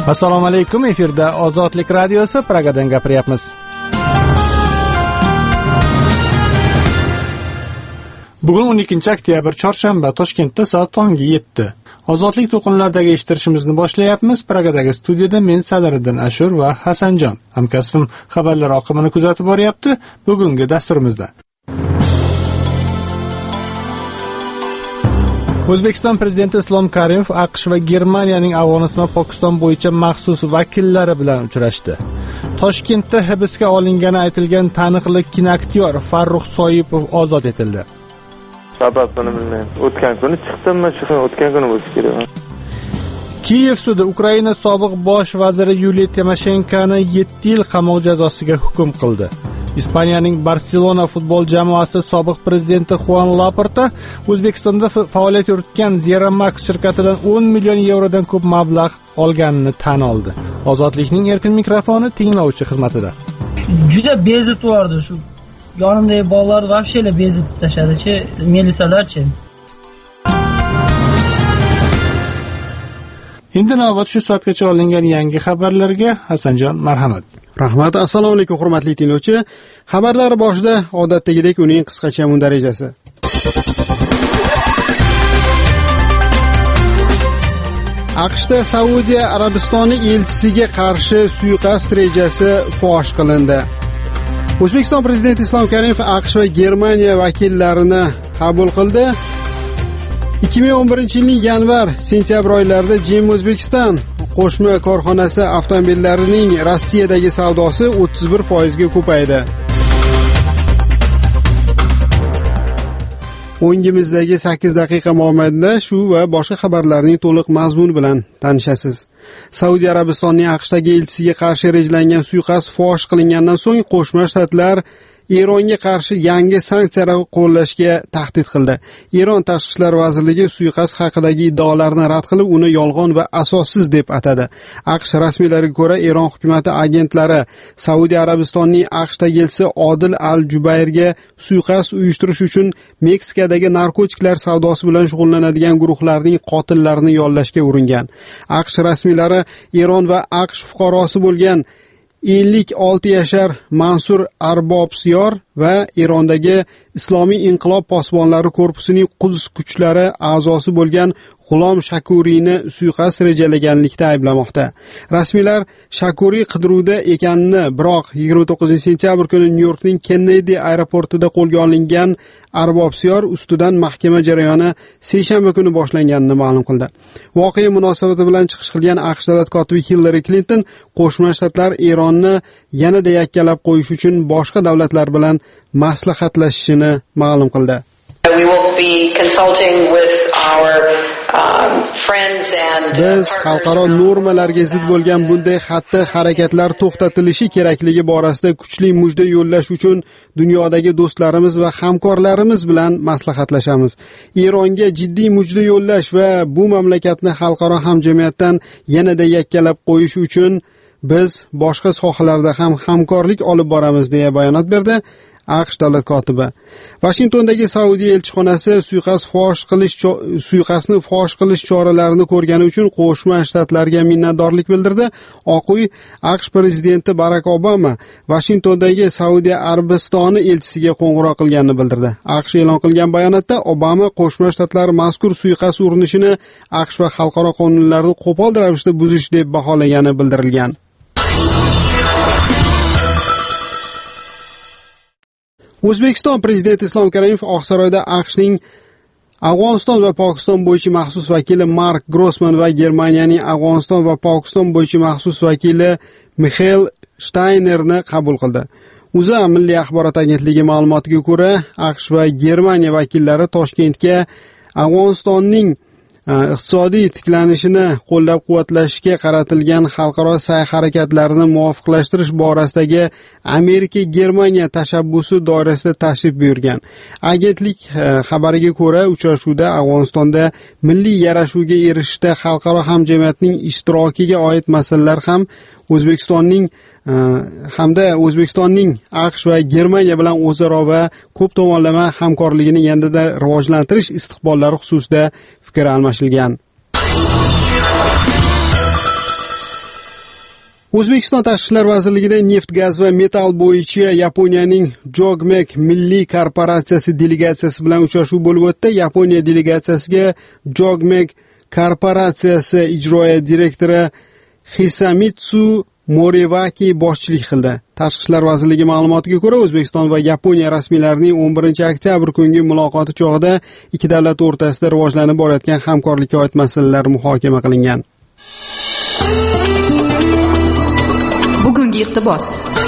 Assalomu alaykum, efirda Ozodlik radiosi, Pragadan gapiryapmiz. Bugun 12 oktyabr chorshanba, Toshkentda soat tongi 7. Ozodlik to'lqinlaridagi eshittirishimizni boshlayapmiz. Pragadagi studiyada men Sadiriddin Ashur va Hasanjon. Hamkasbim xabarlar oqimini kuzatib boryapti. Bugungi dasturimizda O'zbekiston prezidenti Islom Karimov AQSh va Germaniyaning Afg'oniston va Pokiston bo'yicha maxsus vakillari bilan uchrashdi. Toshkentda hibsga olingani aytilgan taniqli kinoaktyor Farruh Soipov ozod etildi. Sababini bilmayman. O'tgan kuni chiqdimmi, o'tgan kuni bo'lsa kerak. Kiyev sudi Ukraina sobiq bosh vaziri Yuliya Timoshenkoni 7 yil qamoq jazosiga hukm qildi. Ispaniyaning Barselona futbol jamoasi sobiq prezidenti Juan Laporta O'zbekistonda faoliyat yuritgan Zeramax shirkatidan 10 million yevrodan ko'p mablag' olganini tan oldi. Ozodlikning erkin mikrofoni tinglovchi xizmatida. Juda bezib yordi shu. Yonimdagi bolalar vaqshela bezitib tashadi-chi, melisalarchi. Endi navbat shu soatgacha olingan yangi xabarlarga. Hasanjon, marhamat. Rahmat. Assalomu alaykum, hurmatli tinglovchi. Xabarlar boshida odatdagidek uning qisqacha mundarejasi. AQShda Saudiya Arabistoni elchisiga qarshi suiqasd rejasi fosh qilindi. O'zbekiston prezidenti Islom Karimov AQSh va Germaniya vakillarini qabul qildi. 2011-yilning yanvar-sentyabr oylarida Jim O'zbekiston qo'shma korxonasi avtomobillarining Rossiyadagi savdosi 31% ga ko'paydi. O'ngimizdagi 8 daqiqa mobaynida shu va boshqa xabarlarning to'liq mazmuni bilan tanishasiz. Saudiya Arabistonining AQShdagi elchisiga qarshi rejalangan suiqasd fosh qilingandan so'ng Qo'shma Shtatlar Eronga qarshi yangi sanksiyalar qo'llashga tahdid qildi. Eron Tashqi ishlar vazirligi suiqasd haqidagi iddaolarni rad qilib, uni yolg'on va asossiz deb atadi. AQSh rasmiylariga ko'ra, Eron hukumati agentlari Saudiya Arabistonining AQShdagi elchisi Odil Al-Jubayrga suiqasd uyushtirish uchun Meksikadagi narkotiklar savdosi bilan shug'ullanadigan guruhlarning qotillarini yollashga uringan. AQSh rasmiylari Eron va AQSh fuqarosi bo'lgan 56 yashar Mansur Arbobsiyor va Erondagi Islomiy inqilob posbonlari korpusining Quds kuchlari a'zosi bo'lgan G'ulom Shakuriyni suiqasd rejalaganlikda ayblamoqda. Rasmiylar Shakuriy qidiruvda ekanini, biroq 29-sentyabr kuni Nyu-Yorkning Kennedy aeroportida qo'lga olingan Arbobsiyor ustidan mahkama jarayoni seshanba kuni boshlanganini ma'lum qildi. Voqea munosabati bilan chiqish qilgan AQSh davlat kotibi Hillary Clinton Qo'shma Shtatlar Eronni yanada yakkalab qo'yish uchun boshqa davlatlar bilan maslahatlashishini ma'lum qildi. We will be consulting with our friends and biz xalqaro normalarga zid bo'lgan bunday xatti-harakatlar to'xtatilishi kerakligi borasida kuchli mujda yo'llash uchun dunyodagi do'stlarimiz va hamkorlarimiz bilan maslahatlashamiz. Eronga jiddiy mujda yo'llash va bu mamlakatni xalqaro hamjamiyatdan yanada yakkalab qo'yish uchun biz boshqa sohalarda ham hamkorlik olib boramiz deya bayonot berdi AQSh davlat kotibi. Vashingtondagi Saudiya elchixonasi suiqasdni fosh qilish choralarini ko'rgani uchun Qo'shma Shtatlarga minnatdorlik bildirdi. Oq uy AQSh prezidenti Barak Obama Vashingtondagi Saudiya Arabistoni elchisiga qo'ng'iroq qilganini bildirdi. AQSh e'lon qilgan bayonotda Obama Qo'shma Shtatlar mazkur suiqasd urinishini AQSh va xalqaro qonunlarni qo'pol ravishda buzish deb baholagani bildirilgan. O'zbekiston prezidenti Islom Karimov Oqsaroyda AQShning Afg'oniston va Pokiston bo'yicha maxsus vakili Mark Grossman va Germaniyaning Afg'oniston va Pokiston bo'yicha maxsus vakili Mixail Steinerni qabul qildi. O'zA Milliy axborot agentligi ma'lumotiga ko'ra, AQSh va Germaniya vakillari Toshkentga Afg'onistonning iqtisodiy tiklanishini qo'llab-quvvatlashga qaratilgan xalqaro sa'y-harakatlarni muvofiqlashtirish borasidagi Amerika-Germaniya tashabbusi doirasida tashrif buyurgan. Agentlik xabariga ko'ra, uchrashuvda Afg'onistonda milliy yarashuvga erishishda xalqaro hamjamiyatning ishtirokiga oid masalalar ham O'zbekistonning AQSh va Germaniya bilan o'zaro va ko'p tomonlama hamkorligini yanada rivojlantirish istiqbollari xususida fikr almashilgan. O'zbekiston Tashqi ishlar vazirligida neft, gaz va metall bo'yicha Yaponiyaning Jogmek milliy korporatsiyasi delegatsiyasi bilan uchrashuv bo'lib o'tdi. Yaponiya delegatsiyasiga Jogmek korporatsiyasi ijroiya direktori Hisamitsu Morivaki boshchilik qildi. Tashqi ishlar vazirligi ma'lumotiga ko'ra, O'zbekiston va Yaponiya rasmiylarining 11 oktyabr kungi muloqoti chog'ida ikki davlat o'rtasida rivojlanib borayotgan hamkorlikka oid masalalar muhokama qilingan. Bugungi iqtibos.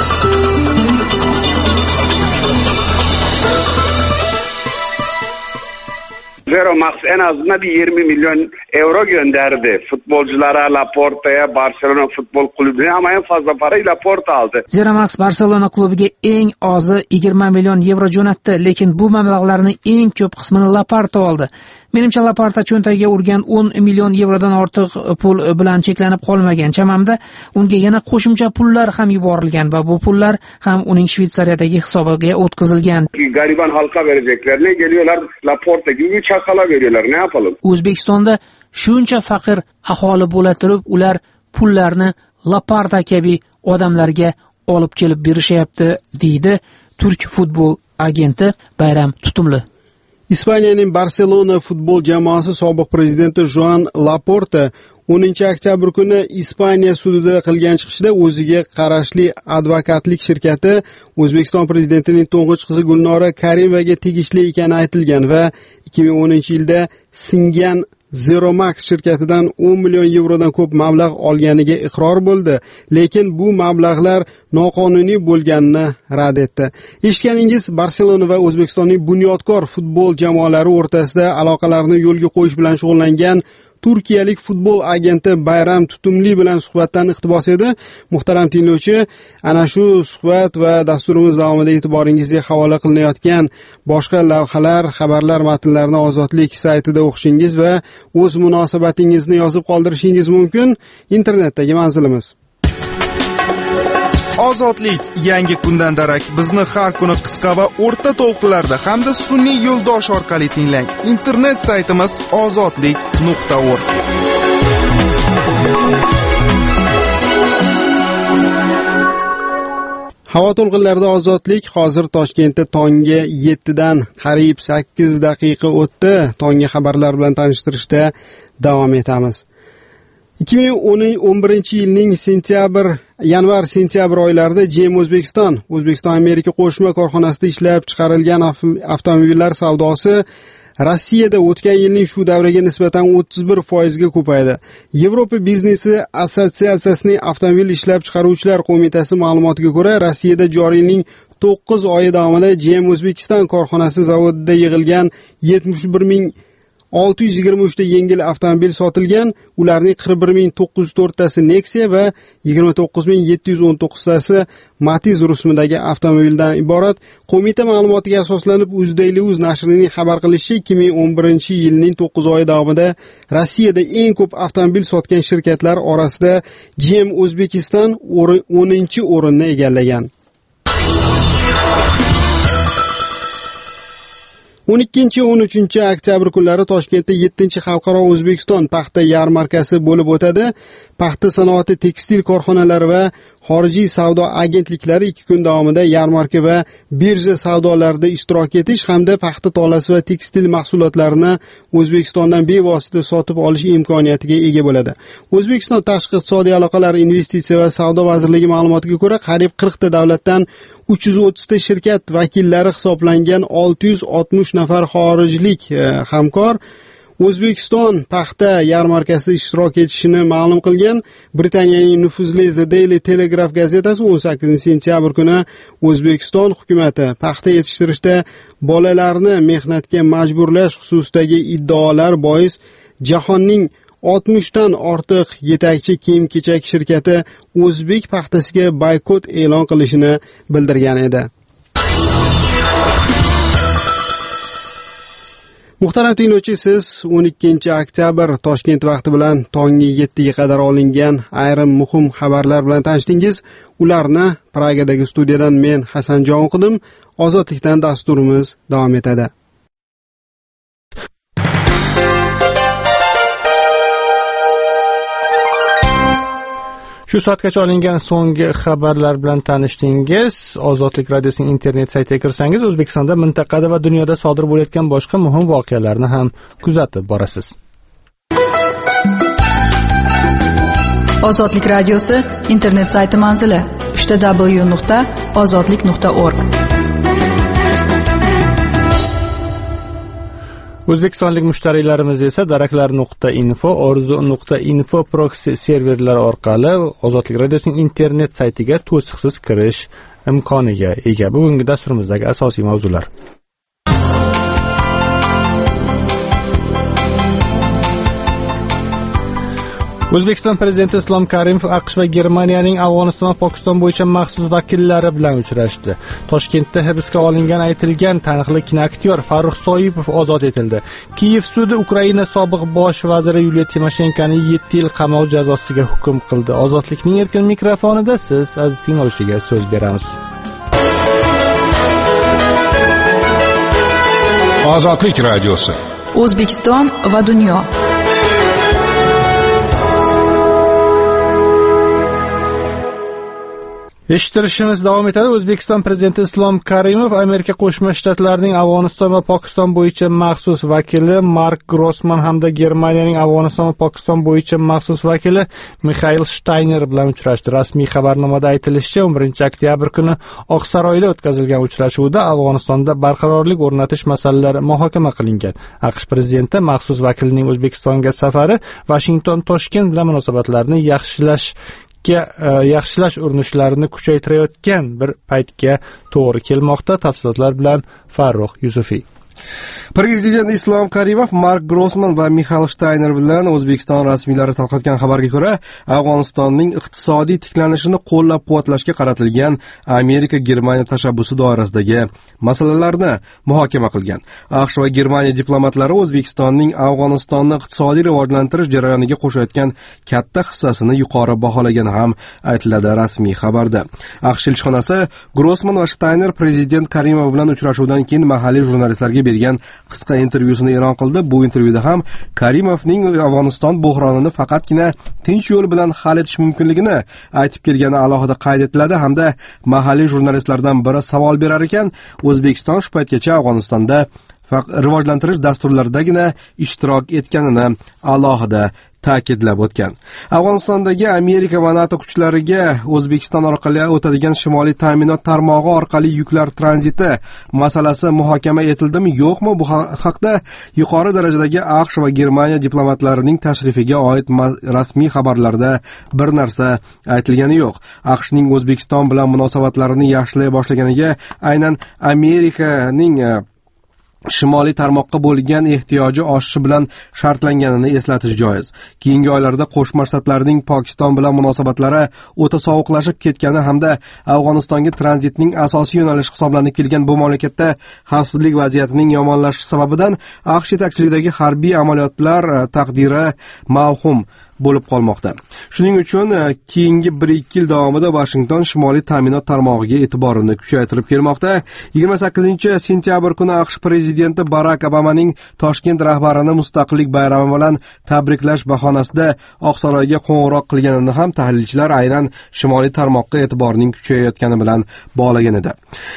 Max en azından bir 20 milyon euro gönderdi. Futbolculara, Laporta'ya, Barcelona Futbol Kulübü'ne ama en fazla parayı Laporta aldı. Max Barcelona klubiga eng ozi 20 million euro jo'natdi, lekin bu mablag'larning eng ko'p qismini Laporta oldi. Menimcha Laporta cho'ntagiga urgan 10 million yevrodan ortiq pul bilan cheklanib qolmagan. Chamamda unga yana qo'shimcha pullar ham yuborilgan va bu pullar ham uning Shvetsariyadagi hisobiga o'tkazilgan. Gariban halka vereceklerine geliyorlar Laporta gibi çakala veriyorlar. Ne yapalım? O'zbekistonda shuncha faqir aholi bo'la turib, ular pullarni Laporta kabi odamlarga olib kelib berishyapti, deydi turk futbol agenti Bayram Tutumli. Ispaniyaning Barcelona futbol jamoasi sobiq prezidenti Joan Laporta 10 oktyabr kuni Ispaniya sudida qilgan chiqishida o'ziga qarashli advokatlik shirkati O'zbekiston prezidentining to'ng'ich qizi Gulnora Karimevaga tegishli ekani aytilgan va 2010-yilda singan Zeromax shirkatidan 10 million yevrodan ko'p mablag' olganiga iqror bo'ldi, lekin bu mablag'lar noqonuniy bo'lganini rad etdi. Eshitganingiz, Barselona va O'zbekistonning bunyodkor futbol jamoalari o'rtasida aloqalarni yo'lga qo'yish bilan shug'ullangan turkiyalik futbol agenti Bayram Tutumli bilan suhbatdan iqtibos edi. Muhtaram tinglovchi, ana shu suhbat va dasturimiz davomida e'tiboringizga havola qilinayotgan boshqa lavhalar, xabarlar matnlarini Ozodlik saytida o'qishingiz va o'z munosabatingizni yozib qoldirishingiz mumkin. Internetdagi manzilimiz. Ozodlik yangi kundan darak bizni har kuni qisqa va o'rta to'lqinlarda hamda sun'iy yo'ldosh orqali tinglang. Internet saytimiz ozodlik.org. Havo to'lqinlarida Ozodlik hozir Toshkentda tongi 7 dan qariyb 8 daqiqa o'tdi. Tongi xabarlar bilan tanishtirishda davom etamiz. 2011-yilning yanvar-sentyabr oylarida GM O'zbekiston Amerika qo'shma korxonasida ishlab chiqarilgan avtomobillar savdosi Rossiyada o'tgan yilning shu davriga nisbatan 31% ga ko'paydi. Yevropa biznesi assotsiatsiyasining avtomobil ishlab chiqaruvchilar qo'mitasi ma'lumotiga ko'ra, Rossiyada joriy yilning 9 oyi davomida GM O'zbekiston korxonasi zavodida yig'ilgan 71,623 ta yengil avtomobil sotilgan. Ularning 41,904 tasi Nexia va 29,719 tasi Matiz rusumidagi avtomobildan iborat. Qo'mita ma'lumotiga asoslanib UzDailyNews nashrining xabar qilishicha, 2011-yilning 9 oyi davomida Rossiyada eng ko'p avtomobil sotgan shirkatlar orasida GM O'zbekiston 10-o'rinni egallagan. 12-13 oktyabr kunlari Toshkentda 7-xalqaro O'zbekiston paxta yarmarkasi bo'lib o'tadi. Paxta sanoati, tekstil korxonalari va xorijiy savdo agentliklari 2 kun davomida yarmarka va birja savdolarida ishtirok etish hamda paxta tolasi va tekstil mahsulotlarini O'zbekistondan bevosita sotib olish imkoniyatiga ega bo'ladi. O'zbekiston Tashqi iqtisodiy aloqalar, investitsiya va savdo vazirligi ma'lumotiga ko'ra, qariyb 40 ta davlatdan 330 ta shirkat vakillari hisoblangan 660 nafar xorijlik hamkor O'zbekiston paxta yarmarkasida ishtirok etishini ma'lum qilgan. Britaniyaning nufuzli The Daily Telegraph gazetasi 18-sentyabr kuni O'zbekiston hukumati paxta yetishtirishda bolalarni mehnatga majburlash xususidagi iddaolar bois jahonning 60 dan ortiq yetakchi kiyim-kechak shirkati o'zbek paxtasiga boykot e'lon qilishini bildirgan edi. Muhtaram tinglovchi, siz 12 oktyabr Toshkent vaqti bilan tongi 7 ga qadar olingan ayrim muhim xabarlar bilan tanishdingiz. Ularni Pragadagi studiyadan men Hasanjon o'qidim. Ozodlikdan dasturimiz davom etadi. Shu soatgacha olingan so'nggi xabarlar bilan tanishdingiz. Ozodlik radiosining internet saytiga kirsangiz, O'zbekistonda, mintaqada va dunyoda sodir bo'layotgan boshqa muhim voqealarni ham kuzatib borasiz. Ozodlik radiosi internet sayti manzili www.ozodlik.org. O'zbekistonlik mushtariylarimiz esa daraklar.info, orzu.info proxy serverlar orqali Ozodlik radiosining internet saytiga to'siqsiz kirish imkoniga ega. Bugungi dasturimizdagi asosiy mavzular: O'zbekiston prezidenti Islom Karimov AQSh va Germaniyaning Afg'oniston va Pokiston bo'yicha maxsus vakillari bilan uchrashdi. Toshkentda hibsga olingan aytilgan taniqli kinoaktyor Farruh Soipov ozod etildi. Kiyev sudi Ukraina sobiq bosh vaziri Yuliya Timoshenkoni 7 yil qamoq jazosiga hukm qildi. Ozodlikning erkin mikrofonida siz aziz tinglovchiga so'z beramiz. Ozodlik radiosi. O'zbekiston va dunyo. Eshittirishimiz davom etadi. O'zbekiston prezidenti Islom Karimov Amerika Qo'shma Shtatlarining Afg'oniston va Pokiston bo'yicha maxsus vakili Mark Grossman hamda Germaniyaning Afg'oniston va Pokiston bo'yicha maxsus vakili Mikhail Shtayner bilan uchrashdi. Rasmiy xabarnomada aytilishicha, 11-oktyabr kuni Oqsaroyda o'tkazilgan uchrashuvda Afg'onistonda barqarorlik o'rnatish masalalari muhokama qilingan. AQSh prezidenti maxsus vakilining O'zbekistonga safari Washington-Toshkent bilan munosabatlarni yaxshilash urinishlarini kuchaytirayotgan bir paytga to'g'ri kelmoqda. Tafsilotlar bilan Farruh Yusufiy. Prezident Islom Karimov Mark Grossman va Mikhail Shtayner bilan O'zbekiston rasmiylari tarqatgan xabarga ko'ra, Afg'onistonning iqtisodiy tiklanishini qo'llab-quvvatlashga qaratilgan Amerika-Germaniya tashabbusi doirasidagi masalalarni muhokama qilgan. AQSh va Germaniya diplomatlari O'zbekistonning Afg'onistonni iqtisodiy rivojlantirish jarayoniga qo'shayotgan katta hissasini yuqori baholagani ham aytiladi rasmiy xabarda. AQSh elchixonasi Grossman va Shtayner prezident Karimov bilan uchrashuvdan keyin mahalliy jurnalistlarga bergan qisqa intervyusini e'lon qildi. Bu intervyuda ham Karimovning Afg'oniston bo'hronini faqatgina tinch yo'l bilan hal etish mumkinligini aytib kelgani alohida qayd etiladi hamda mahalliy jurnalistlardan biri savol berar ekan, O'zbekiston shu paytgacha Afg'onistonda rivojlantirish dasturlaridagina ishtirok etganini alohida ta'kidlab o'tgan. Afg'onistondagi Amerika va NATO kuchlariga O'zbekiston orqali o'tadigan shimoliy ta'minot tarmog'i orqali yuklar tranziti masalasi muhokama etildimi, yo'qmi? Bu haqda yuqori darajadagi AQSh va Germaniya diplomatlarining tashrifiga oid rasmiy xabarlarda bir narsa aytilgani yo'q. AQShning O'zbekiston bilan munosabatlarini yaxshilay boshlaganiga aynan Amerikaning shimoliy tarmoqqa bo'lgan ehtiyoji oshishi bilan shartlanganini eslatish joiz. Keyingi oylarda Qo'shma Shtatlarning Pokiston bilan munosabatlari o'ta sovuqlashib ketgani hamda Afg'onistonga tranzitning asosiy yo'nalishi hisoblanib kelgan bu mamlakatda xavfsizlik vaziyatining yomonlashishi sababidan AQSh yetakchiligidagi harbiy amaliyotlar taqdiri mavhum bo'lib qolmoqda. Shuning uchun keyingi 1-2 yil davomida Washington shimoliy ta'minot tarmog'iga e'tiborini kuchaytirib kelmoqda. 28-sentyabr kuni AQSh prezidenti Barak Obamaning Toshkent rahbarini Mustaqillik bayrami bilan tabriklash bahonasida Oqsaroyga qo'ng'iroq qilganini ham tahlilchilar aynan shimoliy tarmoqqa e'tiborning kuchayayotgani bilan bog'lagan edi.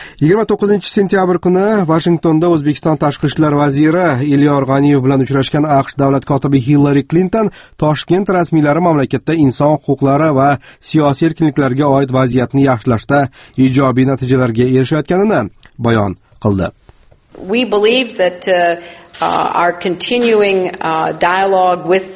29-sentyabr kuni Washingtonda O'zbekiston tashqi ishlar vaziri Elyor G'aniyev bilan uchrashgan AQSh davlat kotibi Hillary Clinton Toshkent rasmiylari mamlakatda inson huquqlari va siyosiy erkinliklarga oid vaziyatni yaxshilashda ijobiy natijalarga erishayotganini bayon qildi. We believe that our continuing dialogue with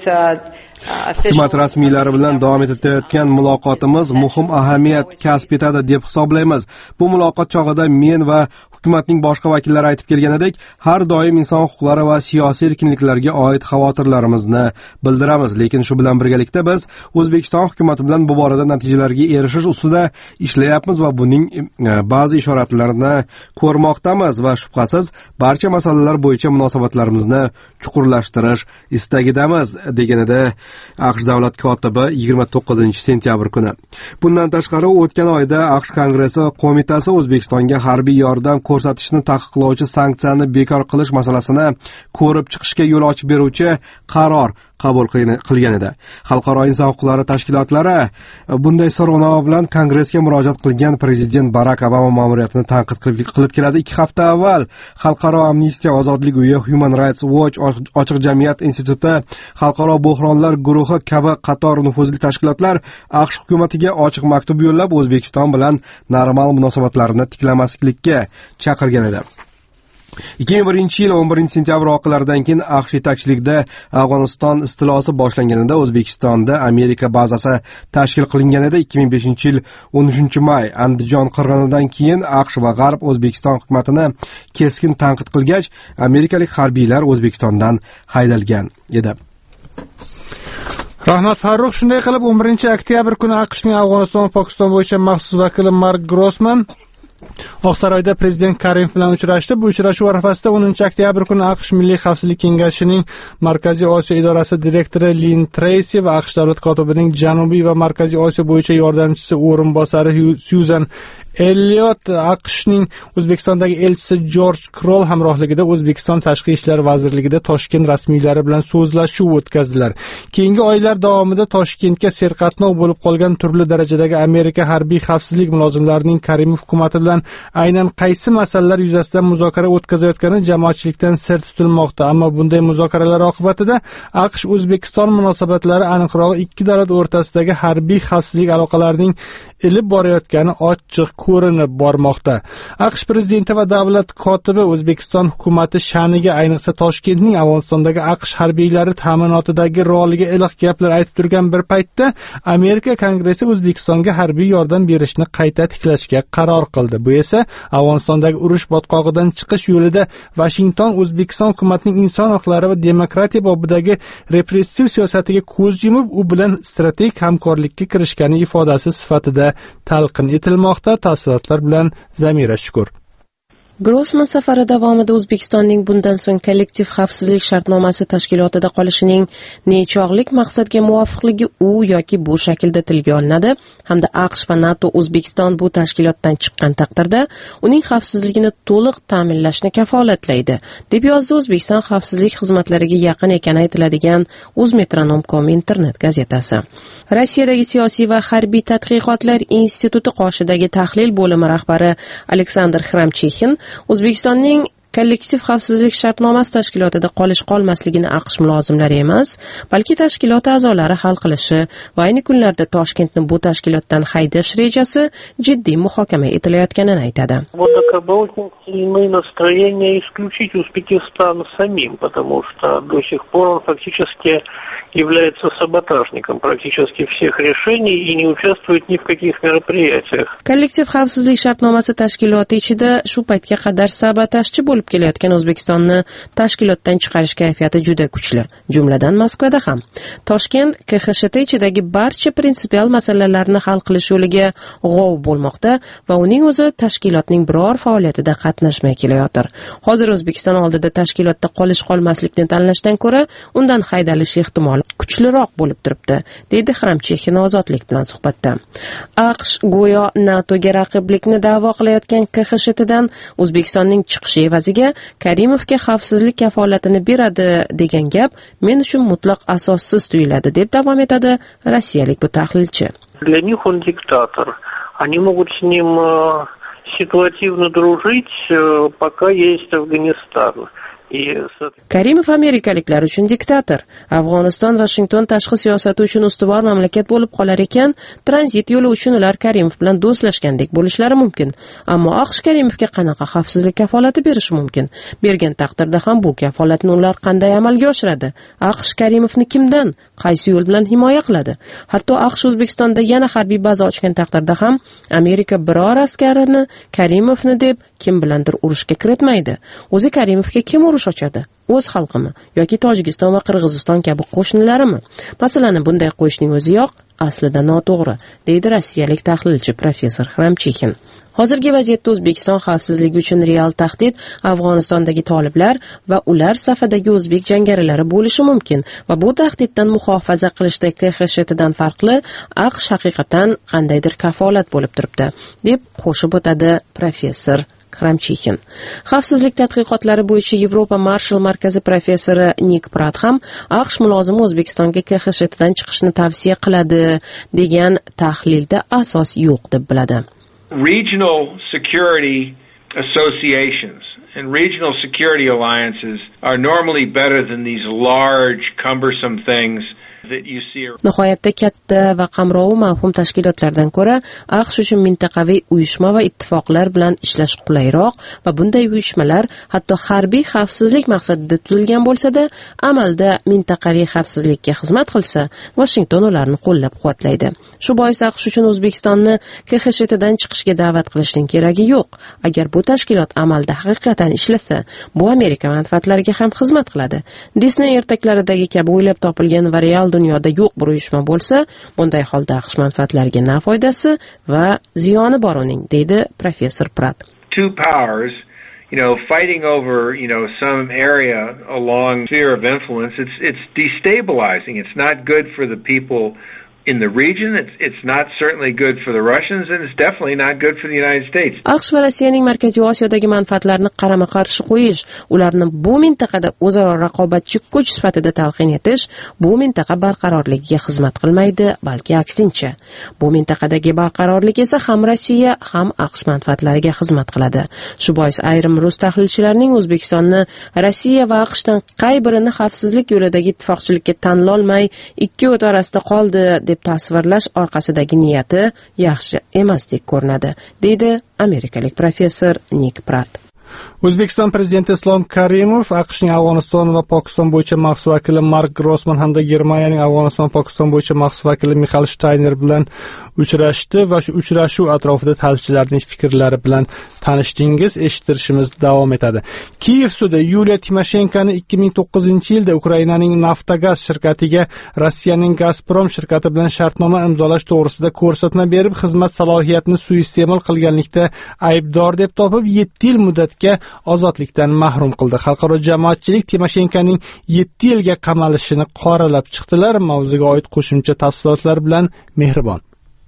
Hukumat rasmiylari bilan davom etayotgan muloqotimiz muhim ahamiyat kasb etadi deb hisoblaymiz. Bu muloqot chog'ida men va hukumatning boshqa vakillari aytib kelganidek, har doim inson huquqlari va siyosiy erkinliklarga oid xavotirlarimizni bildiramiz. Lekin shu bilan birgalikda biz O'zbekiston hukumati bilan bu borada natijalarga erishish ustida ishlayapmiz va buning ba'zi ishoratlarini ko'rmoqdamiz va shubhasiz barcha masalalar bo'yicha munosabatlarimizni chuqurlashtirish istagidamiz, deganida AQSh davlat kotibi 29-sentyabr kuni. Bundan tashqari o'tgan oyda AQSh Kongressi qo'mitasi O'zbekistonga harbiy yordam ko'rsatishni taqiqlovchi sanksiyani bekor qilish masalasini ko'rib chiqishga yo'l ochib beruvchi qaror qabul qilgan edi. Xalqaro inson huquqlari tashkilotlari bunday so'rovnoma bilan Kongressga murojaat qilgan prezident Barak Obama ma'muriyatini tanqid qilib keladi. 2 hafta avval Xalqaro amnistiya ozodlik uyi, Human Rights Watch, Ochiq jamiyat instituti, Xalqaro bo'hronlar guruhi kabi qator nufuzli tashkilotlar AQSh hukumatiga ochiq maktub yo'llab O'zbekiston bilan normal munosabatlarni tiklamaslikka chaqirgan edi. 2001-yil 11 sentyabr voqealaridan keyin AQSh yetakchiligida Afg'oniston istilosi boshlanganida O'zbekistonda Amerika bazasi tashkil qilingan edi. 2005-yil 13-may Andijon qirg'inidan keyin AQSh va G'arb O'zbekiston hukumatini keskin tanqid qilgach, amerikalik harbiylar O'zbekistondan haydalgan edi. Rahmat Farruh. Shunday qilib 11-oktyabr kuni AQShning Afg'oniston va Pokiston bo'yicha maxsus vakili Mark Grossman Oqsaroyda prezident Karimov bilan uchrashdi. Bu uchrashuv arafasida 10-oktyabr kuni AQSh Milliy xavfsizlik kengashining Markaziy Osiyo idorasi direktori Lin Treysi va AQSh davlat kotibining Janubiy va Markaziy Osiyo bo'yicha yordamchisi o'rinbosari Susan Elliot, AQShning O'zbekistondagi elchisi George Kroll hamrohligida O'zbekiston Tashqi ishlar vazirligida Toshkent rasmiylari bilan so'zlashuv o'tkazdilar. Keyingi oylar davomida Toshkentga serqatnov bo'lib qolgan turli darajadagi Amerika harbiy xavfsizlik mulozimlarining Karimov hukumatı bilan aynan qaysi masalalar yuzasidan muzokara o'tkazayotgani jamoatchilikdan sir tutilmoqda. Ammo bunday muzokaralar oqibatida AQSh O'zbekiston munosabatlari, aniqrog'i ikki davlat o'rtasidagi harbiy xavfsizlik aloqalarining ilib borayotgani ochiq ko'rinib bormoqda. AQSh prezidenti va davlat kotibi O'zbekiston hukumati sha'niga, ayniqsa Toshkentning Afg'onistondagi AQSh harbiylari ta'minotidagi roliga iliq gaplar aytib turgan bir paytda Amerika Kongressi O'zbekistonga harbiy yordam berishni qayta tiklashga qaror qildi. Bu esa Afg'onistondagi urush botqog'idan chiqish yo'lida Washington O'zbekiston hukumatining inson huquqlari va demokratiya bobidagi repressiv siyosatiga ko'z yumib, u bilan strategik hamkorlikka kirishgani ifodasi sifatida talqin etilmoqda. Tafsilotlar bilan Zamira Shukur. Grossman safari davomida O'zbekistonning bundan so'ng kollektiv xavfsizlik shartnomasi tashkilotida qolishining nechog'lik maqsadga muvofiqligi u yoki bu shaklda tilga olinadi hamda AQSh va NATO O'zbekiston bu tashkilotdan chiqqan taqdirda uning xavfsizligini to'liq ta'minlashni kafolatlaydi, deb yozdi O'zbekiston xavfsizlik xizmatlariga yaqin ekani aytiladigan O'zmetronom.com internet gazetasi. Rossiyadagi siyosiy va harbiy tadqiqotlar instituti qoshidagi tahlil bo'limi rahbari Aleksandr Xramchexin O'zbekistonning kollektiv xavfsizlik shartnomasi tashkilotida qolish-qolmasligini AQSh mulozimlari emas, balki tashkilot a'zolari hal qilishi va ayni kunlarda Toshkentni bu tashkilotdan haydash rejasi jiddiy muhokama etilayotganini aytadi. Очень сильны настроения исключить Узбекистан самим, потому что до сих пор он фактически является саботажником практически всех решений и не участвует ни в каких мероприятиях. Kollektiv xavfsizlik shartnomasi tashkiloti ichida shu paytga qadar sabotajchi bo'lib kelayotgan O'zbekistonni tashkilotdan chiqarish kayfiyati juda kuchli, jumladan Moskvada ham. Toshkent KXSHT ichidagi barcha prinsipial masalalarni hal qilish yo'liga g'ov bo'lmoqda va uning o'zi tashkilotning biror faoliyatida qatnashmay kelayotir. Hozir O'zbekiston oldida tashkilotda qolish-qolmaslikni tanlashdan ko'ra undan haydalish ehtimoli kuchliroq bo'lib turibdi, deydi Xramchexin Ozodlik bilan suhbatda. AQSh go'yo NATOga raqiblikni da'vo qilayotgan KXSHTdan O'zbekistonning chiqishi evaziga Karimovga xavfsizlik kafolatini beradi degan gap men uchun mutlaq asossiz tuyuladi, deb davom etadi rossiyalik bu tahlilchi. Для них он диктатор. Они могут с ним ситуативно дружить, пока есть Афганистан. Karimov amerikaliklar uchun diktator. Afg'oniston Washington tashqi siyosati uchun ustuvor mamlakat bo'lib qolar ekan, tranzit yo'li uchun ular Karimov bilan do'stlashgandek bo'lishlari mumkin. Ammo AQSh Karimovga qanaqa xavfsizlik kafolati berishi mumkin? Bergan taqdirda ham bu kafolatni ular qanday amalga oshiradi? AQSh Karimovni kimdan, qaysi yo'l bilan himoya qiladi? Hatto AQSh O'zbekistonda yana harbiy baza ochgan taqdirda ham Amerika biror askarini Karimovni deb kim bilandir urushga kiritmaydi. O'zi Karimovga kim urush ochadi? O'z xalqimi yoki Tojikiston va Qirg'iziston kabi qo'shnilarimi? Masalani bunday qo'yishning o'ziyoq aslida noto'g'ri, deydi rossiyalik tahlilchi professor Xramchexin. Hozirgi vaziyatda O'zbekiston xavfsizligi uchun real tahdid Afg'onistondagi toliblar va ular safidagi o'zbek jangarilari bo'lishi mumkin va bu tahdiddan muhofaza qilishda KXSHTdan farqli AQSh haqiqatan qandaydir kafolat bo'lib turibdi, deb qo'shib o'tadi professor Kramchixin. Xavfsizlik tadqiqotlari bo'yicha Yevropa Marshall markazi professori Nik Prat ham AQSh mulozimi O'zbekistonga KXSHdan chiqishni tavsiya qiladi degan tahlilda asos yo'q deb biladi. Regional security associations and regional security alliances are normally better than these large, cumbersome things that you see. Nihoyatda katta va qamrovi mavhum tashkilotlardan ko'ra AQSh uchun mintaqaviy uyushma va ittifoqlar bilan ishlash qulayroq va bunday uyushmalar hatto harbiy xavfsizlik maqsadida tuzilgan bo'lsa-da, amalda mintaqaviy xavfsizlikka xizmat qilsa, Washington ularni qo'llab-quvvatlaydi. Shu bois AQSh uchun O'zbekistonni KXSHdan chiqishga da'vat qilishning keragi yo'q. Agar bu tashkilot amalda haqiqatan ishlasa, bu Amerika manfaatlariga ham xizmat qiladi. Disney ertaklaridagi kabi o'ylab topilgan va real dunyoda yo'q bir uyushma bo'lsa, bunday holda AQSh manfaatlariga na foydasi va ziyoni bor uning, deydi professor Prat. Two powers, fighting over, some area along sphere of influence, it's destabilizing. It's not good for the people in the region. It's not certainly good for the Russians, and it's definitely not good for the United States. AQSh va Rossiyaning Markaziy Osiyodagi manfaatlarini qarama-qarshi qo'yish, ularni bu mintaqada o'zaro raqobatchi kuch sifatida talqin etish, bu mintaqa barqarorligiga xizmat qilmaydi, balki aksincha. Bu mintaqadagi barqarorlik esa ham Rossiya, ham AQSh manfaatlariga xizmat qiladi. Shu bois ayrim rus tahlilchilarining O'zbekistonni Rossiya va AQShdan qay birini xavfsizlik yo'lidagi ittifoqchilikka tanlolmay ikki o't orasida qoldi deb tasvirlash orqasidagi niyati yaxshi emasdek ko'rinadi, deydi amerikalik professor Nik Prat. O'zbekiston prezidenti Islom Karimov AQShning Afg'oniston va Pokiston bo'yicha maxsus vakili Mark Grossman hamda Germaniyaning Afg'oniston va Pokiston bo'yicha maxsus vakili Michael Steiner bilan uchrashdi va shu uchrashuv atrofida tahlilchilarning fikrlari bilan tanishdingiz. Eshittirishimiz davom etadi. Kiyev sudi Yuliya Timoshenkoni 2009-yilda Ukrainaning Naftogaz shirkatiga Rossiyaning Gazprom shirkati bilan shartnoma imzolash to'g'risida ko'rsatma berib, xizmat salohiyatini suiiste'mol qilganlikda aybdor deb topib 7 yil muddatga ozodlikdan mahrum qildi. Xalqaro jamoatchilik Timoshenkoning 7 yilga qamalishini qoralab chiqdilar. Mavzuga oid qo'shimcha tafsilotlar bilan Mehribon.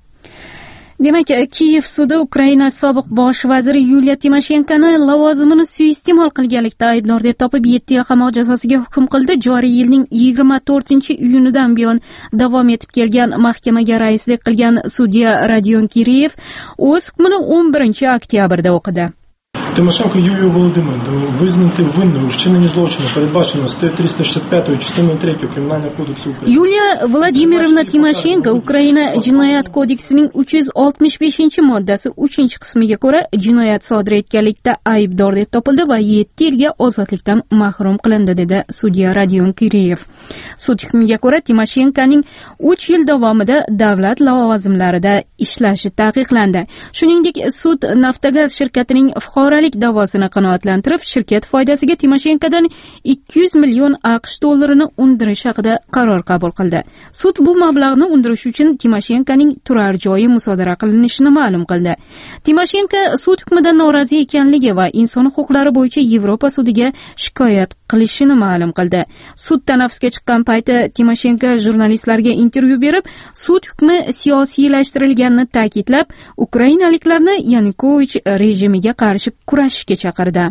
Demak, Kiyev sudi Ukraina sobiq bosh vaziri Yuliya Timoshenkoni lavozimini suiiste'mol qilganlikda aybdor deb topib 7 yil qamoq jazosiga hukm qildi. Joriy yilning 24-iyunidan buyon davom etib kelgan mahkamaga raislik qilgan sudya Rodion Kiriyev o'z hukmini 11-oktyabrda o'qidi. Тимошенко Юлію Володимирівну визнати винною у вчиненні злочину, передбаченого статтею 365 частиною 3 Кримінального кодексу України. Yuliya Vladimirovna Timoshenko Ukraina jinoyat kodeksining 365-moddasi 3-qismiga ko'ra jinoyat sodir etganlikda aybdor deb topildi va 7 yilga ozodlikdan mahrum qilindi, dedi sudya Rodion Kiriyev. Sud hukmiga ko'ra Timoshenkoning 3 yil davomida davlat lavozimlarida ishlashi taqiqlandi. Shuningdek, sud Naftogaz shirkatining fuqarolik da'vosini qanoatlantirib, shirkat foydasiga Timoshenkodan 200 million AQSh dollarini undirish haqida qaror qabul qildi. Sud bu mablag'ni undirish uchun Timoshenkoning turar joyi musodara qilinishini ma'lum qildi. Timoshenko sud hukmidan norozi ekanligi va inson huquqlari bo'yicha Yevropa sudiga shikoyat qilishini ma'lum qildi. Sud tanaffusga chiqqan payti Timoshenko jurnalistlarga intervyu berib, sud hukmi siyosiylashtirilganini ta'kidlab, ukrainaliklarni Yanukovich rejimiga qarshi kurashishga chaqirdi.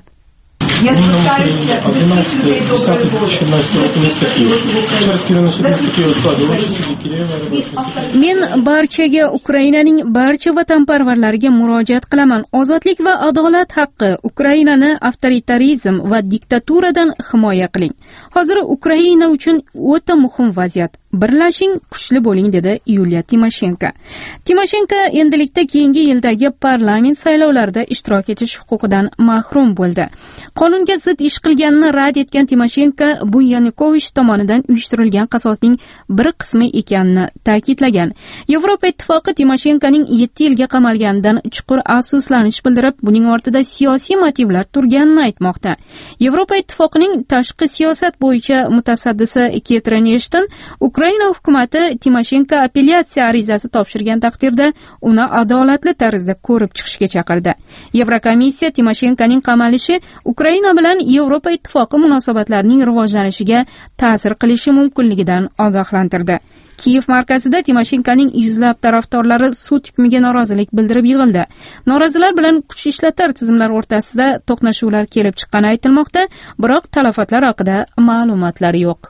Men barchaga, Ukrainaning barcha vatanparvarlariga murojaat qilaman. Ozodlik va adolat haqqi. Ukrainani avtoritarizm va diktaturadan himoya qiling. Hozir Ukraina uchun o'ta muhim vaziyat. Birlashing, kuchli bo'ling, dedi Yuliya Timoshenko. Timoshenko endilikda keyingi yildagi parlament saylovlarida ishtirok etish huquqidan mahrum bo'ldi. Qonunga zid ish qilganini rad etgan Timoshenko bu Yanukovich tomonidan uyushtirilgan qasosning bir qismi ekanini ta'kidlagan. Yevropa ittifoqi Timoshenkoning 7 yilga qamalganidan chuqur afsuslanish bildirib, buning ortida siyosiy motivlar turganini aytmoqda. Yevropa ittifoqining tashqi siyosat bo'yicha mutasaddisi Catherine Ashton Ukraina hukumati Timoshenko apellyatsiya arizasi topshirgan taqdirda uni adolatli tarzda ko'rib chiqishga chaqirdi. Yevrokomissiya Timoshenkoning qamalishi Ukraina bilan Yevropa ittifoqi munosabatlarining rivojlanishiga ta'sir qilishi mumkinligidan ogohlantirdi. Kiyev markazida Timoshenkoning yuzlab tarafdorlari sud hukmiga norozilik bildirib yig'ildi. Norozilar bilan kuch ishlatar tizimlar o'rtasida to'qnashuvlar kelib chiqqani aytilmoqda, biroq talafotlar haqida ma'lumotlar yo'q.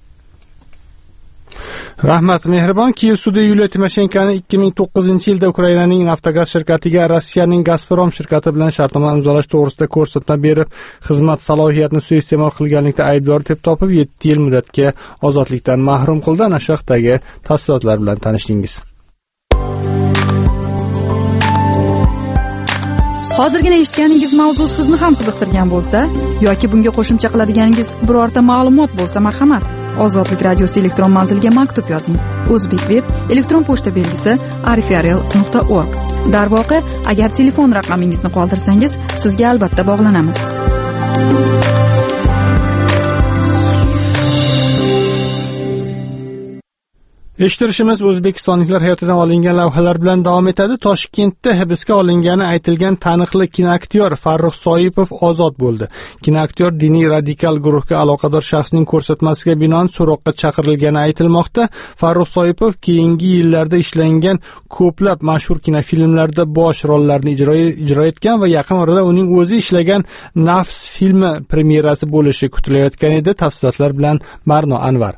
Rahmat Mehribon. Kiyev sudi Yuliya Timoshenkoni 2009-yilda Ukrainaning Naftogaz shirkatiga Rossiyaning Gazprom shirkati bilan shartnoma imzolash to'g'risida ko'rsatma berib, xizmat salohiyatini suiiste'mol qilganlikda aybdor deb topib 7 yil muddatga ozodlikdan mahrum qildi. Ana shu haqdagi tafsilotlar bilan tanishdingiz. Hozirgina eshitganingiz mavzu sizni ham qiziqtirgan bo'lsa yoki bunga qo'shimcha qiladiganingiz birorta ma'lumot bo'lsa, marhamat, Ozodlik radiosi elektron manziliga maktub yozing. O'zbekveb elektron pochta belgisi arifrl.org. Darvoqe, agar telefon raqamingizni qoldirsangiz, sizga albatta bog'lanamiz. Eshittirishimiz O'zbekistonliklar hayotidan olingan lavhalar bilan davom etadi. Toshkentda hibsga olingani aytilgan taniqli kinoaktyor Farruh Soipov ozod bo'ldi. Kinoaktyor diniy radikal guruhga aloqador shaxsning ko'rsatmasiga binoan so'roqqa chaqirilgani aytilmoqda. Farruh Soipov keyingi yillarda ishlangan ko'plab mashhur kinofilmlarda bosh rollarni ijro etgan va yaqin orada uning o'zi ishlagan Nafs filmi premyerasi bo'lishi kutilayotgan edi. Tafsilotlar bilan Marno Anvar.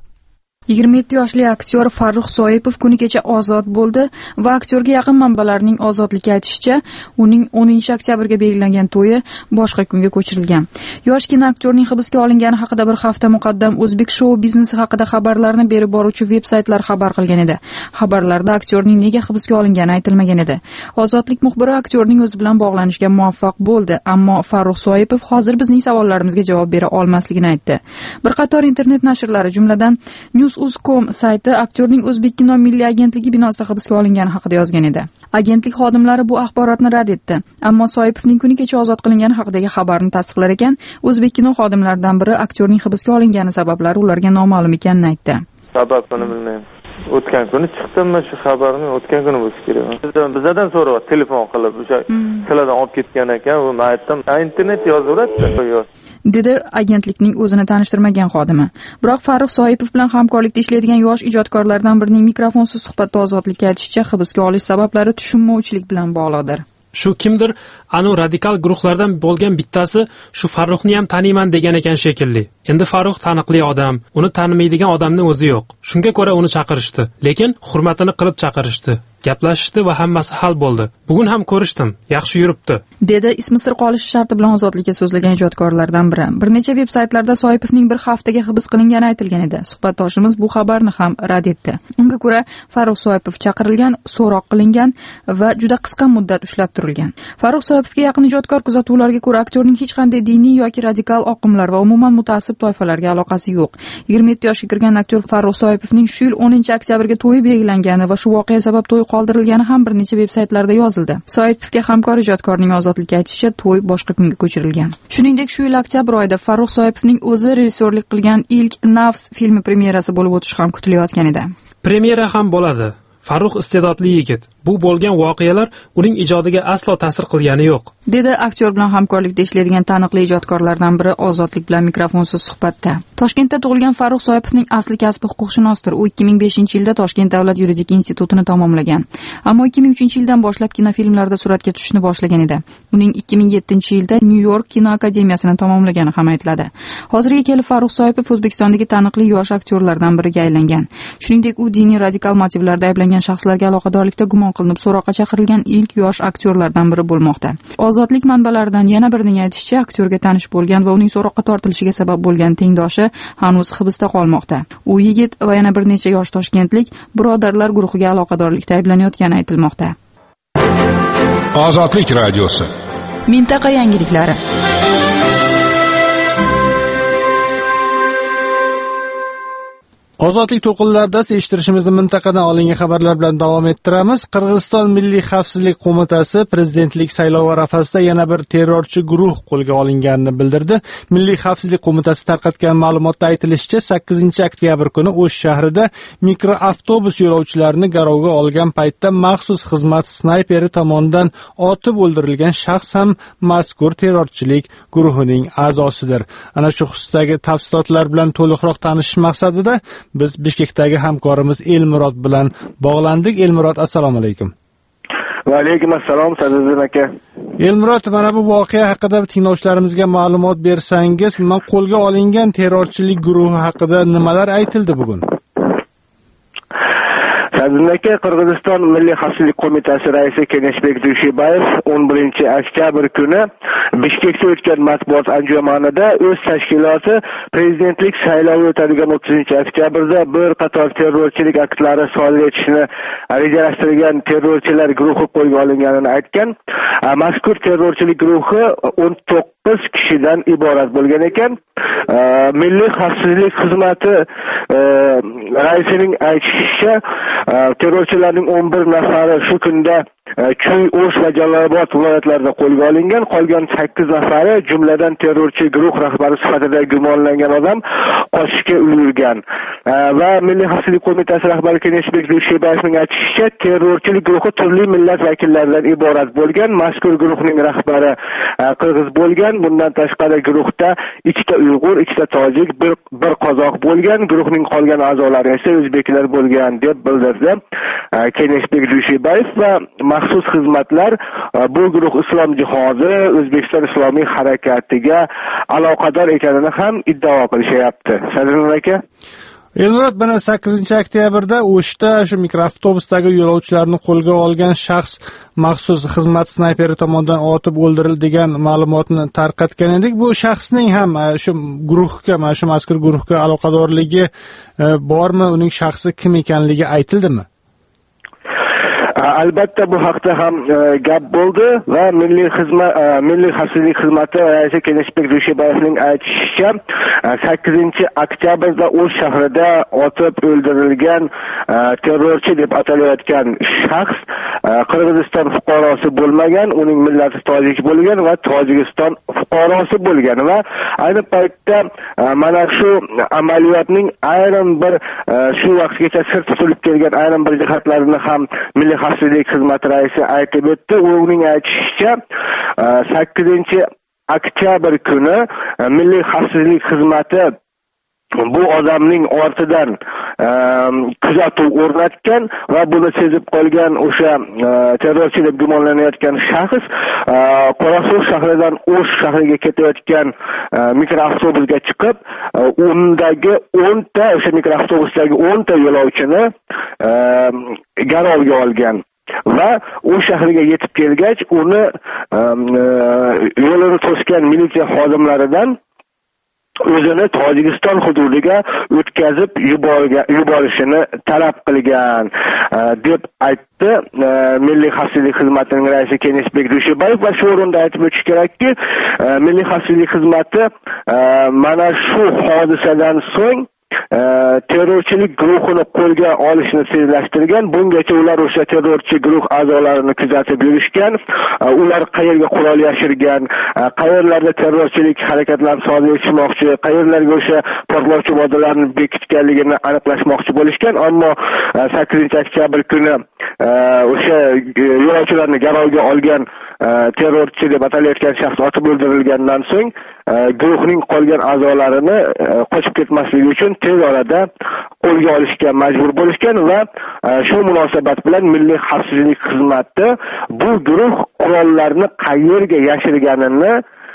27 yoshli aktyor Farruh Soipov kuni kecha ozod bo'ldi va aktyorga yaqin manbalarning ozodlikka aytishicha, uning 10-oktyabrga belgilangan to'yi boshqa kunga ko'chirilgan. Yosh kinoaktyorning hibsga olingani haqida bir hafta muqaddam O'zbek shou biznesi haqida xabarlarni berib boruvchi veb-saytlar xabar qilgan edi. Xabarlarda aktyorning nega hibsga olingani aytilmagan edi. Ozodlik muxbiri aktyorning o'zi bilan bog'lanishga muvaffaq bo'ldi, ammo Farruh Soipov hozir bizning savollarimizga javob bera olmasligini aytdi. Bir qator internet nashrlari, jumladan News.com sayti aktyorning O'zbek kino milliy agentligi binosida hibsga olingani haqida yozgan edi. Agentlik xodimlari bu axborotni rad etdi, ammo Soipovning kuni kecha ozod qilingani haqidagi xabarni tasdiqlar ekan, O'zbek kino xodimlaridan biri aktyorning hibsga olingani sabablari ularga noma'lum ekanini aytdi. Sababini bilmayman. O'tgan kuni chiqdimmi shu xabarni? O'tgan kuni bo'lsa kerak. Bizdan so'rayapti telefon qilib, o'sha sizlardan olib ketgan ekan, u men aytdim, internet yozaveradi, dedi agentlikning o'zini tanishtirmagan xodimi. Biroq Farruh Soipov bilan hamkorlikda ishlaydigan yosh ijodkorlardan birining mikrofonsiz suhbatda ozodlikka aytishicha, hibsga olish sabablari tushunmovchilik bilan bog'liqdir. Shu kimdir radikal guruhlardan bo'lgan bittasi shu Farruhni ham taniyman degan ekan shekilli. Endi Farruh taniqli odam, uni tanimaydigan odamning o'zi yo'q. Shunga ko'ra uni chaqirishdi, lekin hurmatini qilib chaqirishdi. Gaplashishdi va hammasi hal bo'ldi. Bugun ham ko'rishdim, yaxshi yuribdi, dedi ismi sir qolishi sharti bilan ozodlikka so'zlagan ijodkorlardan biri. Bir necha veb-saytlarda Soipovning bir haftaga hibs qilingani aytilgan edi. Suhbatdoshimiz bu xabarni ham rad etdi. Unga ko'ra, Farruh Soipov chaqirilgan, so'roq qilingan va juda qisqa muddat ushlab turilgan. Farruh Soipovga yaqin ijodkor kuzatuvlarga ko'ra, aktyorning hech qanday diniy yoki radikal oqimlar va umuman mutaassib toifalarga aloqasi yo'q. 27 yoshga kirgan aktyor Farruh Soipovning shu yil 10-oktyabrga to'yi belgilangani va shu voqea sabab to'y qoldirilgani ham bir necha veb-saytlarda yozildi. Soipovga hamkor ijodkorning ozodlikka aytishicha, to'y boshqa kunga ko'chirilgan. Shuningdek, shu yil oktyabr oyida Farruh Soipovning o'zi rejissyorlik qilgan ilk Nafs filmi premyerasi bo'lib o'tishi ham kutilayotgan edi. Premyera ham bo'ladi. Farruh iste'dodli yigit. Bu bo'lgan voqealar uning ijodiga aslo ta'sir qilgani yo'q, dedi aktyor bilan hamkorlikda ishlaydigan taniqli ijodkorlardan biri ozodlik bilan mikrofonsiz suhbatda. Toshkentda tug'ilgan Farruh Soipovning asli kasbi huquqshunosdir. U 2005-yilda Toshkent davlat yuridik institutini tamomlagan. Ammo 2003-yildan boshlab kinofilmlarda suratga tushishni boshlagan edi. Uning 2007-yilda New York kino akademiyasini tamomlagani ham aytiladi. Hozirga kelib Farruh Soipov O'zbekistondagi taniqli yosh aktyorlardan biriga aylangan. Shuningdek, u diniy radikal motivlarda ayblangan shaxslarga aloqadorlikda gumon qilinib so'roqqa chaqirilgan ilk yosh aktyorlardan biri bo'lmoqda. Ozodlik manbalaridan yana birining aytishicha, aktyorga tanish bo'lgan va uning so'roqqa tortilishiga sabab bo'lgan tengdoshi hanuz hibsda qolmoqda. U yigit va yana bir necha yosh toshkentlik birodarlar guruhiga aloqadorlikda ayblanayotgani aytilmoqda. Ozodlik radiosi. Mintaqa yangiliklari. Ozodlik to'lqinlarida eshittirishimizni mintaqadan olingan xabarlar bilan davom ettiramiz. Qirg'iziston Milliy xavfsizlik qo'mitasi prezidentlik saylovi arafasida yana bir terrorchi guruh qo'lga olinganini bildirdi. Milliy xavfsizlik qo'mitasi tarqatgan ma'lumotda aytilishicha, 8-oktyabr kuni O'sh shahrida mikroavtobus yo'lovchilarini garovga olgan paytda maxsus xizmat snayperi tomonidan otib o'ldirilgan shaxs ham mazkur terrorchilik guruhining a'zosidir. Ana shu xususdagi tafsilotlar bilan to'liqroq tanishish maqsadida biz Bishkekdagi hamkorimiz Elmurod bilan bog'landik. Elmurod, assalomu alaykum. Va alaykum assalom, Sadriddin aka. Elmurod, mana bu voqea haqida tinglovchilarimizga ma'lumot bersangiz, qo'lga olingan terrorchilik guruhi haqida nimalar aytildi bugun? Sadriddin aka, Qirg'iziston Milliy xavfsizlik qo'mitasi raisi Keneshbek Dushibayev 11-oktyabr kuni Bishkekda o'tgan matbuot anjumanida o'z tashkiloti prezidentlik saylovi o'tadigan 30-oktyabrda bir qator terrorchilik aktlari sodir etishni rejalashtirgan terrorchilar guruhi qo'lga olinganini aytgan. Mazkur terrorchilik guruhi 19 kishidan iborat bo'lgan ekan. Milliy xavfsizlik xizmati raisining aytishicha, terrorchilarning 11 nafari shu kunda Chuy, O'sh va Jalolobod viloyatlarida qo'lga olingan. Qolgan 8 nafari, jumladan terrorchi guruh rahbari sifatida gumonlangan odam qochishga ulgurgan. Va Milliy xavfsizlik qo'mitasi rahbari Keneshbek Dushibayevning aytishicha, terrorchilik guruhi turli millat vakillaridan iborat bo'lgan. Mazkur guruhning rahbari qirg'iz bo'lgan. Bundan tashqari guruhda 2 ta Uyg'ur, 2 ta tojik, bir qozoq bo'lgan. Guruhning qolgan a'zolari esa o'zbeklar bo'lgan deb bildirdi Keneshbek Dushibayev. Va maxsus xizmatlar bu guruh Islom jihozi O'zbekiston Islomiy harakatiga aloqador ekanini ham iddao qilishyapti. Sadriddin aka, Elmurod, mana 8-oktyabrda O'shda shu mikroavtobusdagi yo'lovchilarni qo'lga olgan shaxs maxsus xizmat snayperi tomonidan otib o'ldirildi degan ma'lumotni tarqatgan edik. Bu shaxsning ham shu guruhga, mana shu mazkur guruhga aloqadorligi bormi? Uning shaxsi kim ekanligi aytildimi? Albatta bu haqda ham gap bo'ldi va Milliy xavfsizlik xizmati raisi Keneshbek Dushibayevning aytishicha, 8-oktyabrda O'sh shahrida otib o'ldirilgan terrorchi deb atalayotgan shaxs Qirg'iziston fuqarosi bo'lmagan, uning millati tojik bo'lgan va Tojikiston fuqarosi bo'lgan va ayni paytda mana shu amaliyotning ayrim bir shu vaqtgacha sir tutilib kelgan ayrim bir jihatlarini ham Milliy xavfsizlik xizmati raisi aytib o'tdi. Uning aytishicha, 8-oktyabr kuni Milliy xavfsizlik xizmati bu odamning ortidan kuzatuv o'rnatgan va buni sezib qolgan o'sha terrorchi deb gumonlanayotgan shaxs Qorasuv shahridan O'sh shahriga ketayotgan mikroavtobusga chiqib, undagi 10 ta o'sha mikroavtobusdagi 10 ta yo'lovchini garovga olgan. Va u shahriga yetib kelgach, uni yo'lini to'sgan militsiya xodimlaridan o'zini Tojikiston hududiga o'tkazib yuborishini talab qilgan deb aytdi Milliy xavfsizlik xizmatining raisi Keneshbek Dushibayev. Va shu o'rinda aytib o'tish kerakki, Milliy xavfsizlik xizmati mana shu hodisadan so'ng terrorchilik guruhini qo'lga olishni tezlashtirgan. Bungacha ular o'sha terrorchi guruh a'zolarini kuzatib yurishgan. Ular qayerga qurol yashirgan, qayerlarda terrorchilik harakatlarini sodir etishmoqchi, qayerlarga o'sha portlovchi moddalarni bekitganligini aniqlashmoqchi bo'lishgan. Ammo 8-oktyabr kuni o'sha yo'lovchilarni garovga olgan terrorchi deb atalayotgan shaxs otib o'ldirilgandan so'ng guruhning qolgan a'zolarini qochib ketmasligi uchun tez orada qo'lga olishga majbur bo'lishgan va shu munosabat bilan Milliy xavfsizlik xizmati bu guruh qurollarni qayerga yashirganini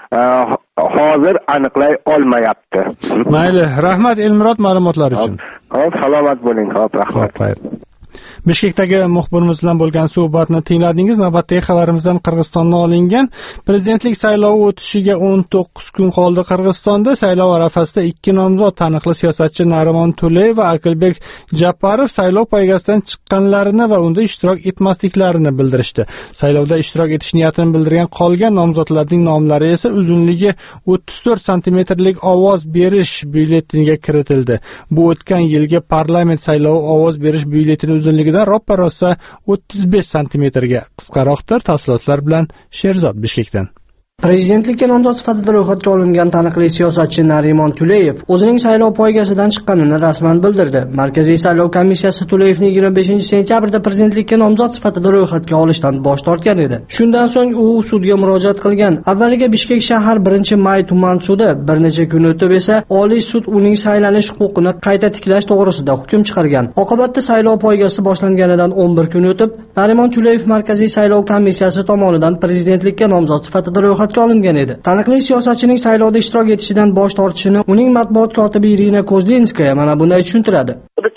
hozir aniqlay olmayapti. Mayli, rahmat Elmurod ma'lumotlar uchun. Xo'p, salomat bo'ling. Xo'p, rahmat. Bishkekdagi muxbirimiz bilan bo'lgan suhbatni tingladingiz. Navbatdagi xabarimizdan Qirg'izistondan olingan. Prezidentlik saylovi o'tishiga 19 kun qoldi. Qirg'izistonda saylov arafasida 2 nomzod taniqli siyosatchi Narimon Tuleyev va Akilbek Japarov saylov poygasidan chiqqanlarini va unda ishtirok etmasliklarini bildirishdi. Saylovda ishtirok etish niyatini bildirgan qolgan nomzodlarning nomlari esa uzunligi 34 santimetrlik ovoz berish byulleteniga kiritildi. Bu o'tgan yilgi parlament saylovi ovoz berish byulleteni uzunligidan roppa-rosa 35 santimetrga qisqaroqdir. Tafsilotlar bilan Sherzod Bishkekdan. Prezidentlikka nomzod sifatida ro'yxatga olingan taniqli siyosatchi Narimon Tuleyev o'zining saylov poygasidan chiqqanini rasman bildirdi. Markaziy saylov komissiyasi Tuleyevni 25-sentyabrda prezidentlikka nomzod sifatida ro'yxatga olishdan bosh tortgan edi. Shundan so'ng u sudga murojaat qilgan. Avvaliga Bishkek shahar 1-may tuman sudi, bir necha kun o'tib esa Oliy sud uning saylanish huquqini qayta tiklash to'g'risida hukm chiqargan. Oqibatda saylov poygasi boshlanganidan 11 kun o'tib, Narimon Tuleyev Markaziy saylov komissiyasi tomonidan prezidentlikka nomzod sifatida ro'yxatga olingan edi. Taniqli siyosatchining saylovda ishtirok etishidan bosh tortishini uning matbuot kotibi Irina Kozlinskaya mana bunday tushuntiradi.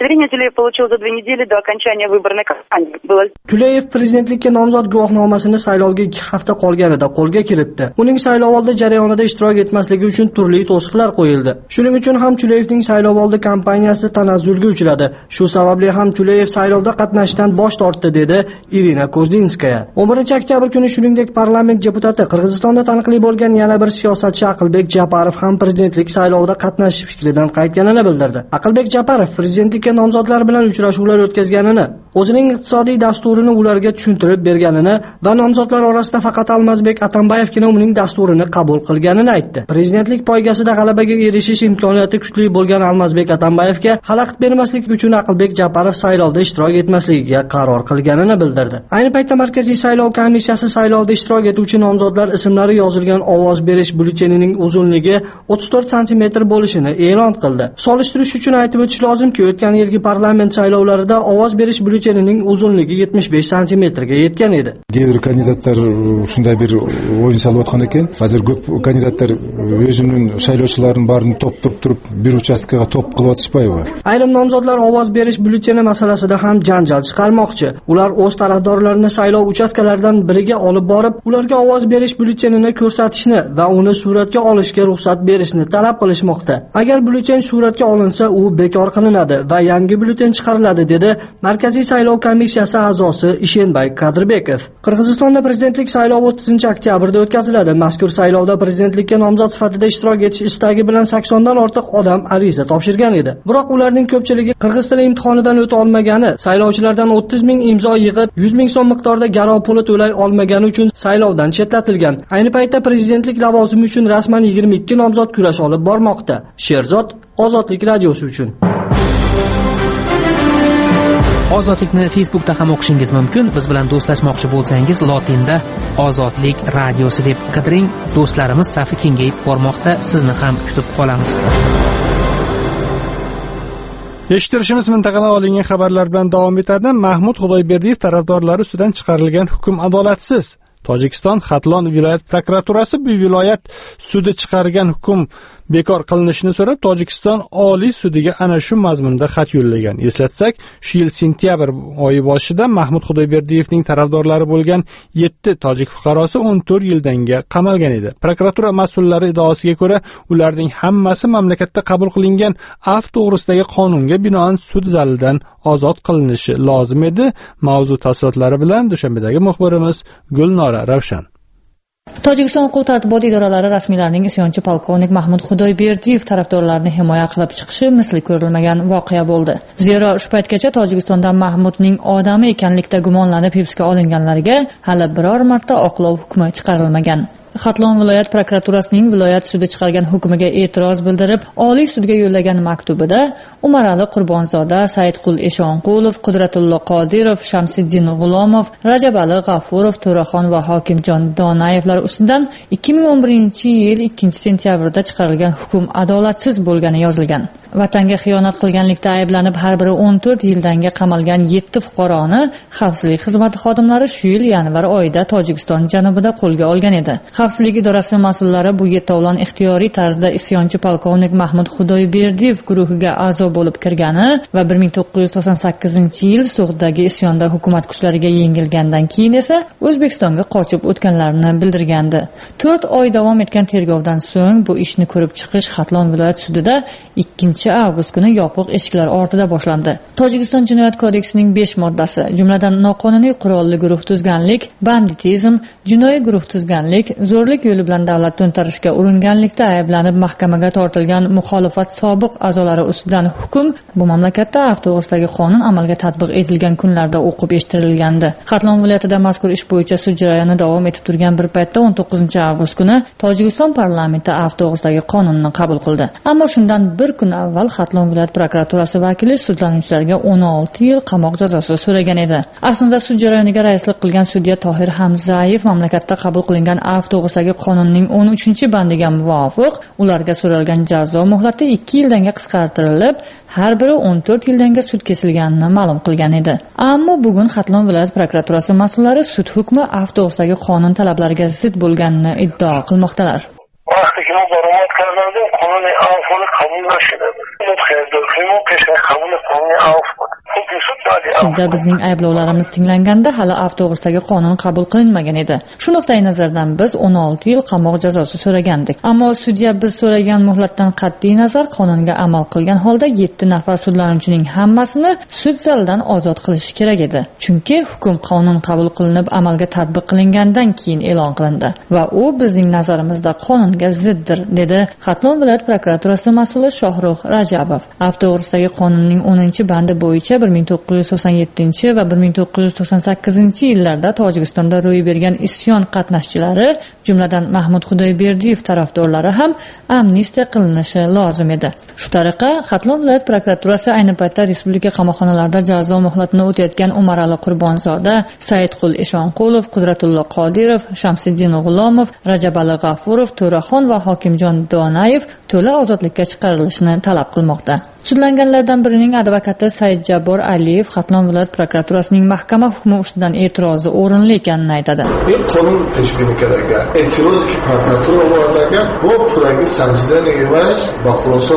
Tuleyev prezidentlikka nomzod guvohnomasini saylovga 2 hafta qolganida qo'lga kiritdi. Uning saylovoldi jarayonida ishtirok etmasligi uchun turli to'siqlar qo'yildi. Shuning uchun ham Tuleyevning saylovoldi kampaniyasi tanazzulga uchradi. Shu sababli ham Tuleyev saylovda qatnashishdan bosh tortdi, dedi Irina Kozlinskaya. 11-oktyabr kuni shuningdek parlament deputati Qirg'izistonda taniqli bo'lgan yana bir siyosatchi Aqlbek Japarov ham prezidentlik saylovida qatnashish fikridan qaytganini bildirdi. Aqlbek Japarov prezidentlikka nomzodlar bilan uchrashuvlar o'tkazganini, o'zining iqtisodiy dasturini ularga tushuntirib berganini va nomzodlar orasida faqat Almazbek Atambayevgina uning dasturini qabul qilganini aytdi. Prezidentlik poygasida g'alabaga erishish imkoniyati kuchli bo'lgan Almazbek Atambayevga xalaqit bermaslik uchun Aqlbek Japarov saylovda ishtirok etmasligiga qaror qilganini bildirdi. Ayni paytda Markaziy saylov komissiyasi saylovda ishtirok etuvchi nomzodlar ismlari yozilgan ovoz berish byulletenining uzunligi 34 sm bo'lishini e'lon qildi. Solishtirish uchun aytib o'tish lozimki, o'tgan yilgi parlament saylovlarida ovoz berish byulletenining uzunligi 75 sm ga yetgan edi. Кейбір кандидаттар shunday bir o'yin solayotgan ekan. Hozir ko'p kandidatlar o'zining saylovchilarini barini to'plab turib bir uchastkaga to'p qilib o'tishmaydi. Ayrim nomzodlar ovoz berish byulleteni masalasida ham janjal chiqarmoqchi. Ular o'z tarafdorlarini saylov uchastkalaridan biriga olib borib, ularga ovoz berish byulletenini ko'rsatishni va uni suratga olishga ruxsat berishni talab qilishmoqda. Agar byulleten suratga olinsa, u bekor qilinadi va yangi byulleten chiqariladi, dedi Markaziy saylov komissiyasi a'zosi Ishenbay Qadirbekov. Qirg'izistonda prezidentlik saylovi 30-oktyabrda o'tkaziladi. Mazkur saylovda prezidentlikka nomzod sifatida ishtirok etish istagi bilan 80 dan ortiq odam ariza topshirgan edi. Biroq ularning ko'pchiligi qirg'iz tili imtihonidan o'ta olmagani, saylovchilardan 30 ming imzo yig'ib 100 ming so'm miqdorida garov puli to'lay olmagani uchun saylovdan chetlatilgan. Ayni paytda prezidentlik lavozimi uchun rasman 22 nomzod kurash olib bormoqda. Sherzod, Ozodlik radiosi uchun. Ozodlikni Facebookda ham o'qishingiz mumkin. Biz bilan do'stlashmoqchi bo'lsangiz, lotinda Ozodlik radiosi deb qidiring. Do'stlarimiz safi kengayib bormoqda. Sizni ham kutib qolamiz. Eshittirishimiz mintaqadan olingan xabarlar bilan davom etadi. Mahmud Xudoyberdiyev tarafdorlari ustidan chiqarilgan hukm adolatsiz. Tojikiston Xatlon viloyat prokuraturasi bu viloyat sudi chiqargan hukm bekor qilinishini so'rab Tojikiston Oliy sudiga ana shu mazmunda xat yo'llagan. Eslatsak, shu yil sentyabr oyi boshida Mahmud Xudoyberdiyevning tarafdorlari bo'lgan 7 tojik fuqarosi 14 yildanga qamalgan edi. Prokuratura mas'ullari iddaosiga ko'ra, ularning hammasi mamlakatda qabul qilingan afv to'g'risidagi qonunga binoan sud zalidan ozod qilinishi lozim edi. Mavzu tafsilotlari bilan Dushanbedagi muxbirimiz Gulnora Ravshan. Tojikiston huquq-tartibot idoralari rasmiylarining isyonchi polkovnik Mahmud Xudoyberdiyev tarafdorlarini himoya qilib chiqishi misli ko'rilmagan voqea bo'ldi. Zero shu paytgacha Tojikistonda Mahmudning odami ekanlikda gumonlanib hibsga olinganlarga hali biror marta oqlov hukmi chiqarilmagan. Xatlon viloyat prokuraturasining viloyat sudi chiqargan hukmiga e'tiroz bildirib, Oliy sudga yo'llagan maktubida Umarali Qurbonzoda, Saidqul Eshonqulov, Qudratullo Qodirov, Shamsiddin G'ulomov, Rajabali G'afurov, To'raxon va Hokimjon Donayevlar ustidan 2011-yil 2-sentyabrda chiqarilgan hukm adolatsiz bo'lgani yozilgan. Vatanga xiyonat qilganlikda ayblanib har biri 14 yildanga qamalgan 7 fuqaroni xavfsizlik xizmati xodimlari shu yil yanvar oyida Tojikiston janubida qo'lga olgan edi. Xavfsizlik idorasi mas'ullari bu yetovlon ixtiyoriy tarzda isyonchi polkovnik Mahmud Xudoyberdiyev guruhiga a'zo bo'lib kirgani va 1998-yil So'g'dagi isyonda hukumat kuchlariga yengilgandan keyin esa O'zbekistonga qochib o'tganlarini bildirgandi. 4 oy davom etgan tergovdan so'ng bu ishni ko'rib chiqish Xatlon viloyat sudida 2-avgust kuni yopiq eshiklar ortida boshlandi. Tojikiston jinoyat kodeksining 5 moddasi, jumladan noqonuniy qurolli guruh tuzganlik, banditizm, jinoiy guruh tuzganlik, zo'rlik yo'li bilan davlat to'ntarishga uringanlikda ayblanib mahkamaga tortilgan muxolifat sobiq a'zolari ustidan hukm bu mamlakatda afv to'g'risidagi qonun amalga tatbiq etilgan kunlarda o'qib eshittirilgandi. Xatlon viloyatida mazkur ish bo'yicha sud jarayoni davom etib turgan bir paytda 19-avgust kuni Tojikiston parlamenti afv to'g'risidagi qonunni qabul qildi. Ammo shundan bir kun avval Xatlon viloyat prokuraturasi vakili sudlanuvchilarga 16 yil qamoq jazosi so'ragan edi. Aslida sud jarayoniga raislik qilgan sudya Tohir Hamzayev mamlakatda qabul qilingan afv to'g'risidagi qonunning 13-bandiga muvofiq ularga so'ralgan jazo muhlati 2 yildan qisqartirilib, har biri 14 yildan sud kesilganini ma'lum qilgan edi. Ammo bugun Xatlon viloyat prokuraturasi mas'ullari sud hukmi afv to'g'risidagi qonun talablariga zid bo'lganini iddao qilmoqdalar. وقتی که ما برآمد کردیم قانون عفو قبول نشده بود. خیلی دلخوریم و پیش قبول قانون عفو بود. Sudda bizning ayblovlarimiz tinglanganda hali afv to'g'risidagi qonun qabul qilinmagan edi. Shu nuqtai nazardan biz 16 yil qamoq jazosi so'ragandik. Ammo sudya biz so'ragan muhlatdan qat'iy nazar qonunga amal qilgan holda 7 nafar sudlanuvchining hammasini sud zalidan ozod qilishi kerak edi. Chunki hukm qonun qabul qilinib amalga tatbiq qilingandan keyin e'lon qilindi va u bizning nazarimizda qonunga ziddir, dedi Xatlon viloyat prokuraturasi mas'uli Shohrux Rajabov. Afv to'g'risidagi qonunning 10-bandi bo'yicha 1997 va 1998 yillarda Tojikistonda ro'y bergan isyon qatnashchilari, jumladan Mahmud Xudoyberdiyev tarafdorlari ham amnistiya qilinishi lozim edi. Shu tariqa Xatlon viloyat prokuraturasi ayni paytda respublika qamoqxonalarida jazo muhlatini o'tayotgan Umarali Qurbonzoda, Saidqul Eshonqulov, Qudratullo Qodirov, Shamsiddin G'ulomov, Rajabali G'afurov, To'raxon va Hokimjon Donayev to'la ozodlikka chiqarilishini talab qilmoqda. Sudlanganlardan birining advokati Said Jabbor Aliyev Xatlon viloyat prokuraturasining mahkama hukmi ustidan e'tirozi o'rinli ekanini aytadi. این قانون پیش بینی کرده اعتراضی که prokuratura olardan bu pulagi sanjidan emas va xulosa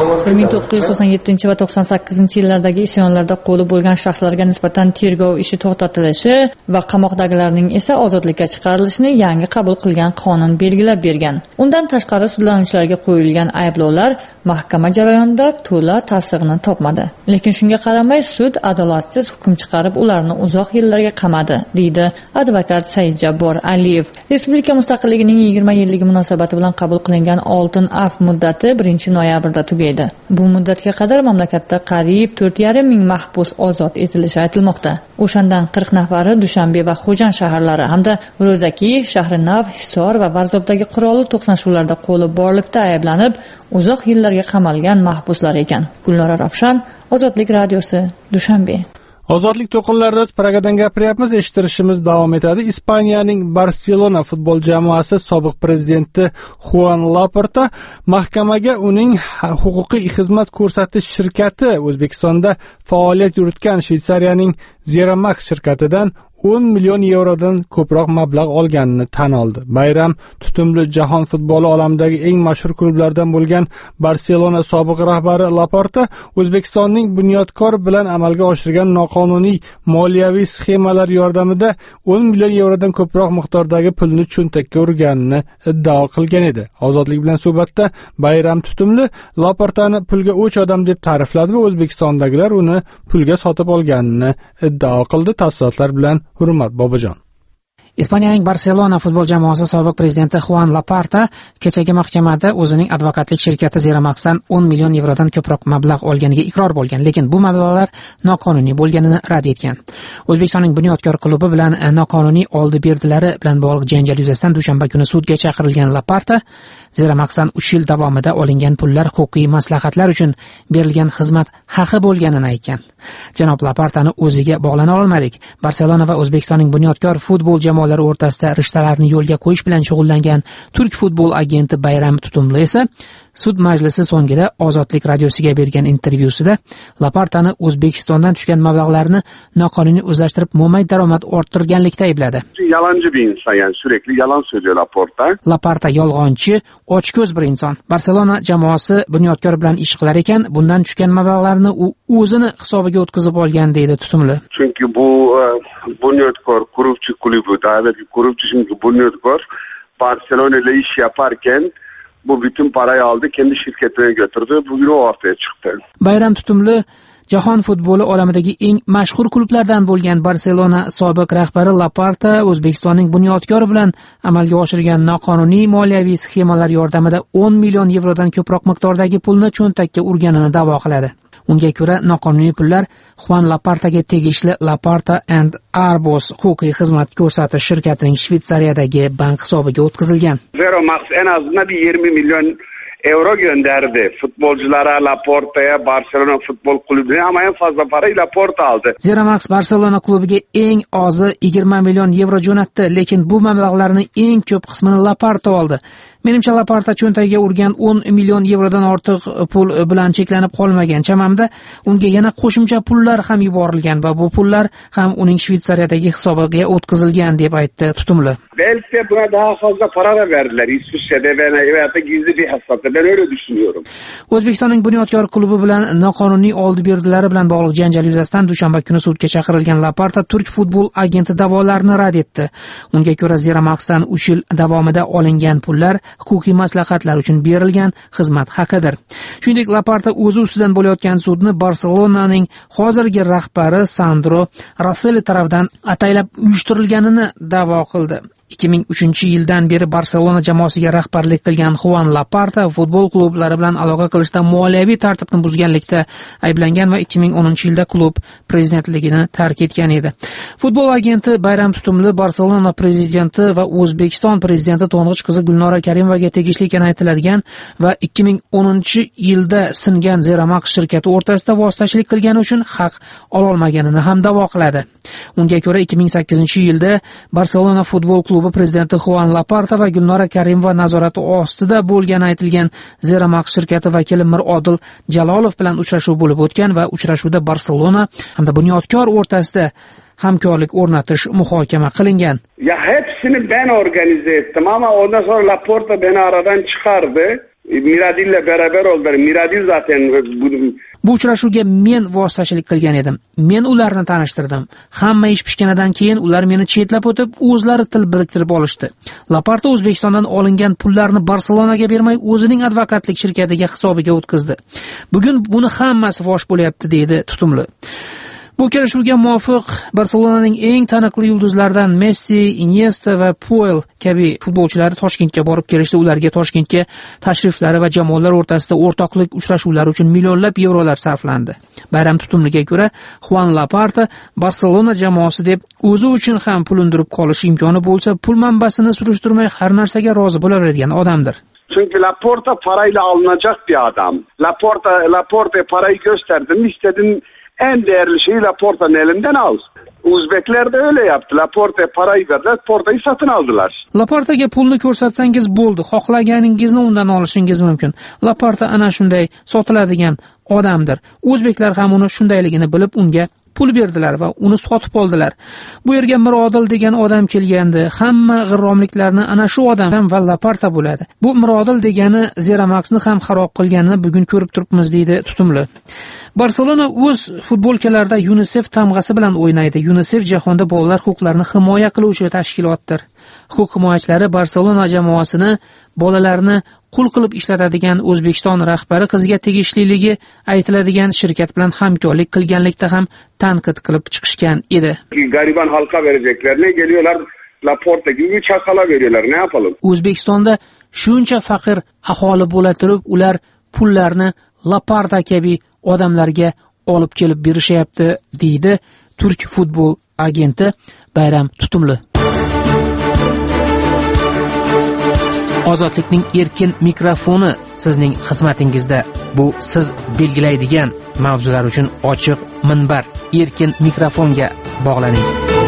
1997 va 98 yillardagi isyonlarda qo'li bo'lgan shaxslarga nisbatan tergov ishi to'xtatilishi va qamoqdagilarning esa ozodlikka chiqarilishini yangi qabul qilgan qonun belgilab bergan. Undan tashqari sudlanuvchilarga qo'yilgan ayblovlar mahkama jarayonida to'la tasdig'ini topmadi. Lekin shunga qaramay sud adolatsiz hukm chiqarib ularni uzoq yillarga qamadi, deydi advokat Said Jabbor Aliyev. Respublika mustaqilligining 20 yilligi munosabati bilan qabul qilingan oltin afv muddati 1-noyabrda tugaydi. Bu muddatga qadar mamlakatda qariyb 4,5 ming mahbus ozod etilishi aytilmoqda. O'shandan 40 nafari Dushanbe va Xo'jand shaharlari hamda Ro'daki, Shahri-Nav, Hisor va Varzobdagi qurolli to'qnashuvlarda qo'li borlikda ayblanib, uzoq yillarga qamalgan mahbuslar ekan. Gulnora Ravshan, Ozodlik radiosi, Dushanbe. Ozodlik to'qinlarida Pragadan gapiryapmiz, eshittirishimiz davom etadi. Ispaniyaning Barselona futbol jamoasi sobiq prezidenti Juan Laporta mahkamaga uning huquqiy xizmat ko'rsatish shirkati O'zbekistonda faoliyat yuritgan Shveysariyaning Zeramax shirkatidan 10 million yevrodan ko'proq mablag' olganini tan oldi. Bayram tutumli jahon futboli olamidagi eng mashhur klublardan bo'lgan Barselona sobiq rahbari Laporta O'zbekistonning Bunyodkor bilan amalga oshirgan noqonuniy moliyaviy sxemalar yordamida 10 million yevrodan ko'proq miqdordagi pulni cho'ntakka urganini iddao qilgan edi. Ozodlik bilan suhbatda Bayram tutumli Laportani pulga o'ch odam deb ta'rifladi va O'zbekistondagilar uni pulga sotib olganini iddao qildi. Tafsilotlar bilan Hurmat Bobojon. Ispaniyaning Barselona futbol jamoasi sobiq prezidenti Juan Laporta kechagi mahkamada o'zining advokatlik shirkati Zeramaxdan 10 million yevrodan ko'proq mablag' olganiga iqror bo'lgan, lekin bu mablag'lar noqonuniy bo'lganini rad etgan. O'zbekistonning Bunyodkor klubi bilan noqonuniy oldi-berdilari bilan bog'liq janjal yuzasidan dushanba kuni sudga chaqirilgan Laporta Zeramaxdan 3 yil davomida olingan pullar huquqiy maslahatlar uchun berilgan xizmat haqi bo'lganini aytgan. Janob Laportani o'ziga bog'lana olmadik. Barselona va O'zbekistonning Bunyodkor futbol jamoalari o'rtasida rishtalarni yo'lga qo'yish bilan shug'ullangan turk futbol agenti Bayram Tutumli esa sud majlisi so'ngida Ozodlik radiosiga bergan intervyusida Laportani O'zbekistondan tushgan mablag'larni noqonuniy o'zlashtirib, mo'may daromad orttirganlikda aybladi. Yalancı bir insan, yani sürekli yalan söylüyor Laporta. Laporta yolg'onchi, ochko'z bir inson. Barselona jamoasi Bunyodkor bilan ish qilar ekan, bundan tushgan mablag'larni u o'zini hisobiga o'tkazib olgan, deydi Tutumli. Çünkü bu Bunyodkor kuruvchi kulübü, davetli kuruvchi şimdi Bunyodkor Barcelona ile iş yaparken bu bütün parayı aldı, kendi şirketine götürdü. Bugün o ortaya çıktı. Bayram Tutumli Jahon futboli olamidagi eng mashhur klublardan bo'lgan Barselona sobiq rahbari Laporta O'zbekistonning bunyodkori bilan amalga oshirgan noqonuniy moliyaviy sxemalar yordamida 10 million yevrodan ko'proq miqdordagi pulni cho'ntakka urganini da'vo qiladi. Unga ko'ra, noqonuniy pullar Juan Laportaga tegishli Laporta and Arbos huquqiy xizmat ko'rsatish shirkatining Shvetsariyadagi bank hisobiga o'tkazilgan. Zero Max en azından 20 milyon euro gönderdi futbolculara, Laporta'ya, Barcelona futbol kulübüne ama en fazla parayı Laporta aldı. Zeramax Barcelona klubiga eng ozi 20 million yevro jo'natdi, lekin bu mablag'larning eng ko'p qismini Laporta oldi. Menimcha Laporta cho'ntagiga urgan 10 million yevrodan ortiq pul bilan cheklanib qolmagan. Chamamda unga yana qo'shimcha pullar ham yuborilgan va bu pullar ham uning Shvetsariyadagi hisobiga o'tkazilgan deb aytdi tutumli. Belki buna daha fazla para da verdiler İsviçre'de veya da gizli bir hesapta. Ben öyle düşünüyorum. O'zbekistonning bunyodkor klubi bilan noqonuniy oldi-berdilari bilan bog'liq janjal yuzasidan dushanba kuni sudga chaqirilgan Laporta turk futbol agenti da'volarini rad etdi. Unga ko'ra Zeramaxdan 3 yil davomida olingan pullar huquqiy maslahatlar uchun berilgan xizmat haqidir. Shuningdek, Laporta o'zi ustidan bo'layotgan sudni Barselonaning hozirgi rahbari Sandro Rosselli tomonidan ataylab uyushtirilganini da'vo qildi. 2003-yildan beri Barselona jamoasiga rahbarlik qilgan Juan Laporta futbol klublari bilan aloqa qilishda moliyaviy tartibni buzganlikda ayblangan va 2010-yilda klub prezidentligini tark etgan edi. Futbol agenti Bayram Tutumli Barselona prezidenti va O'zbekiston prezidenti to'ng'ich qizi Gulnora Karimovaga tegishli ekani aytiladigan va 2010-yilda singan Zeramax shirkati o'rtasida vositachilik qilgani uchun haq ololmaganini ham da'vo qiladi. Unga ko'ra 2008-yilda Barselona futbol klubi prezidenti Juan Laporta va Gulnora Karimova nazorati ostida bo'lgani aytilgan Zeramax shirkati vakili Mirodil Jalolov bilan uchrashuv bo'lib o'tgan va uchrashuvda Barselona hamda bunyodkor o'rtasida hamkorlik o'rnatish muhokama qilingan. Ya hepsini ben organize ettim ama ondan sonra Laporta beni aradan çıkardı. Miradil'le beraber oldular. Miradil zaten bu uchrashuvga men vositachilik qilgan edim. Men ularni tanishtirdim. Hamma ish pishganidan keyin ular meni chetlab o'tib, o'zlari til biriktirib olishdi. Laporta O'zbekistondan olingan pullarni Barselonaga bermay, o'zining advokatlik shirkatiga hisobiga o'tkazdi. Bugun buni hammasi fosh bo'lyapti, deydi tutumli. Bu kelishuvga muvofiq Barselonaning eng taniqli yulduzlaridan Messi, Iniesta va Puyol kabi futbolchilari Toshkentga borib kelishdi. Ularga Toshkentga tashriflari va jamoalar o'rtasida o'rtoqlik uchrashuvlari uchun millionlab yevrolar sarflandi. Bayram Tutumliga ko'ra, Juan Laporta Barselona jamoasi deb o'zi uchun ham pul undirib qolish imkoni bo'lsa, pul manbasini surishtirmay har narsaga rozi bo'laveradigan odamdir. Çünkü Laporta parayla alınacak bir adam. Laporta parayı gösterdim, istedin en değerli şeyi Laporta'nın elinden al. Uzbekler de öyle yaptı. Laporta'ya parayı verdiler, Laporta'yı satın aldılar. Laportaga pulni ko'rsatsangiz bo'ldi, xohlaganingizni undan olishingiz mumkin. Laporta ana shunday sotiladigan odamdir. O'zbeklar ham uni shundayligini bilib unga pul berdilar va uni sotib oldilar. Bu yerga Mirodil degan odam kelgandi. Hamma g'irromliklarni ana shu odam va Laporta bo'ladi. Bu Mirodil degani Zeramaxni ham xarob qilganini bugun ko'rib turibmiz, deydi tutumli. Barselona o'z futbolkalarida UNICEF tamg'asi bilan o'ynaydi. UNICEF jahonda bolalar huquqlarini himoya qiluvchi tashkilotdir. Huquq himoyachilari Barselona jamoasini bolalarni qul qilib ishlatadigan O'zbekiston rahbari qiziga tegishliligi aytiladigan shirkat bilan hamkorlik qilganlikda ham tanqid qilib chiqishgan edi. Gariban halka vereceklerine geliyorlar Laporta gibi çakala veriyorlar. Ne yapalım? O'zbekistonda shuncha faqir aholi bo'la turib, ular pullarni Laporta kabi odamlarga olib kelib berishyapti, deydi turk futbol agenti Bayram Tutumli. Ozodlikning erkin mikrofoni sizning xizmatingizda. Bu siz belgilaydigan mavzular uchun ochiq minbar. Erkin mikrofonga bog'laning.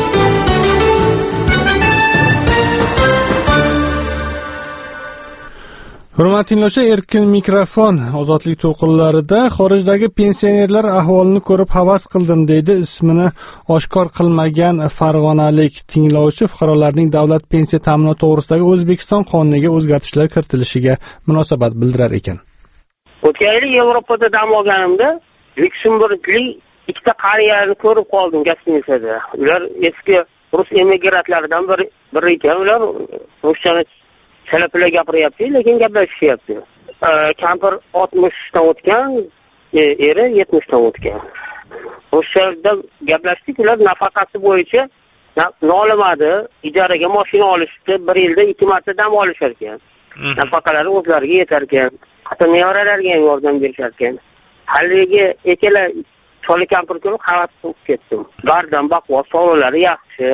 Hurmatli tinglovchilar, erkin mikrofon ozodlik to'lqinlarida xorijdagi pensionerlar ahvolini ko'rib havas qildim, deydi ismini oshkor qilmagan farg'onalik tinglovchi fuqarolarning davlat pensiya ta'minoti to'g'risidagi O'zbekiston qonuniga o'zgartishlar kiritilishiga munosabat bildirar ekan. O'tgan yil Yevropada dam olganimda Lyuksemburglik ikkita qariyani ko'rib qoldim gostinitsada. Ular eski rus emigrantlardan biri ekan. Ular ruschani chala-pula gapiryapti, lekin gaplashishyapti. Kampir 60 dan o'tgan, eri 70 dan o'tgan. Ruschada gaplashdik, ular nafaqasi bo'yicha nolimadi, ijaraga mashina olishdi, bir yilda 2 marta dam olishar ekan. Nafaqalari o'zlariga yetar ekan. Hatto nevaralarga ham yordam berishar ekan. Haligi ikkala choli kampir ko'rib havas qilib ketdim. Bardam baquvvat, sog'liqlari yaxshi.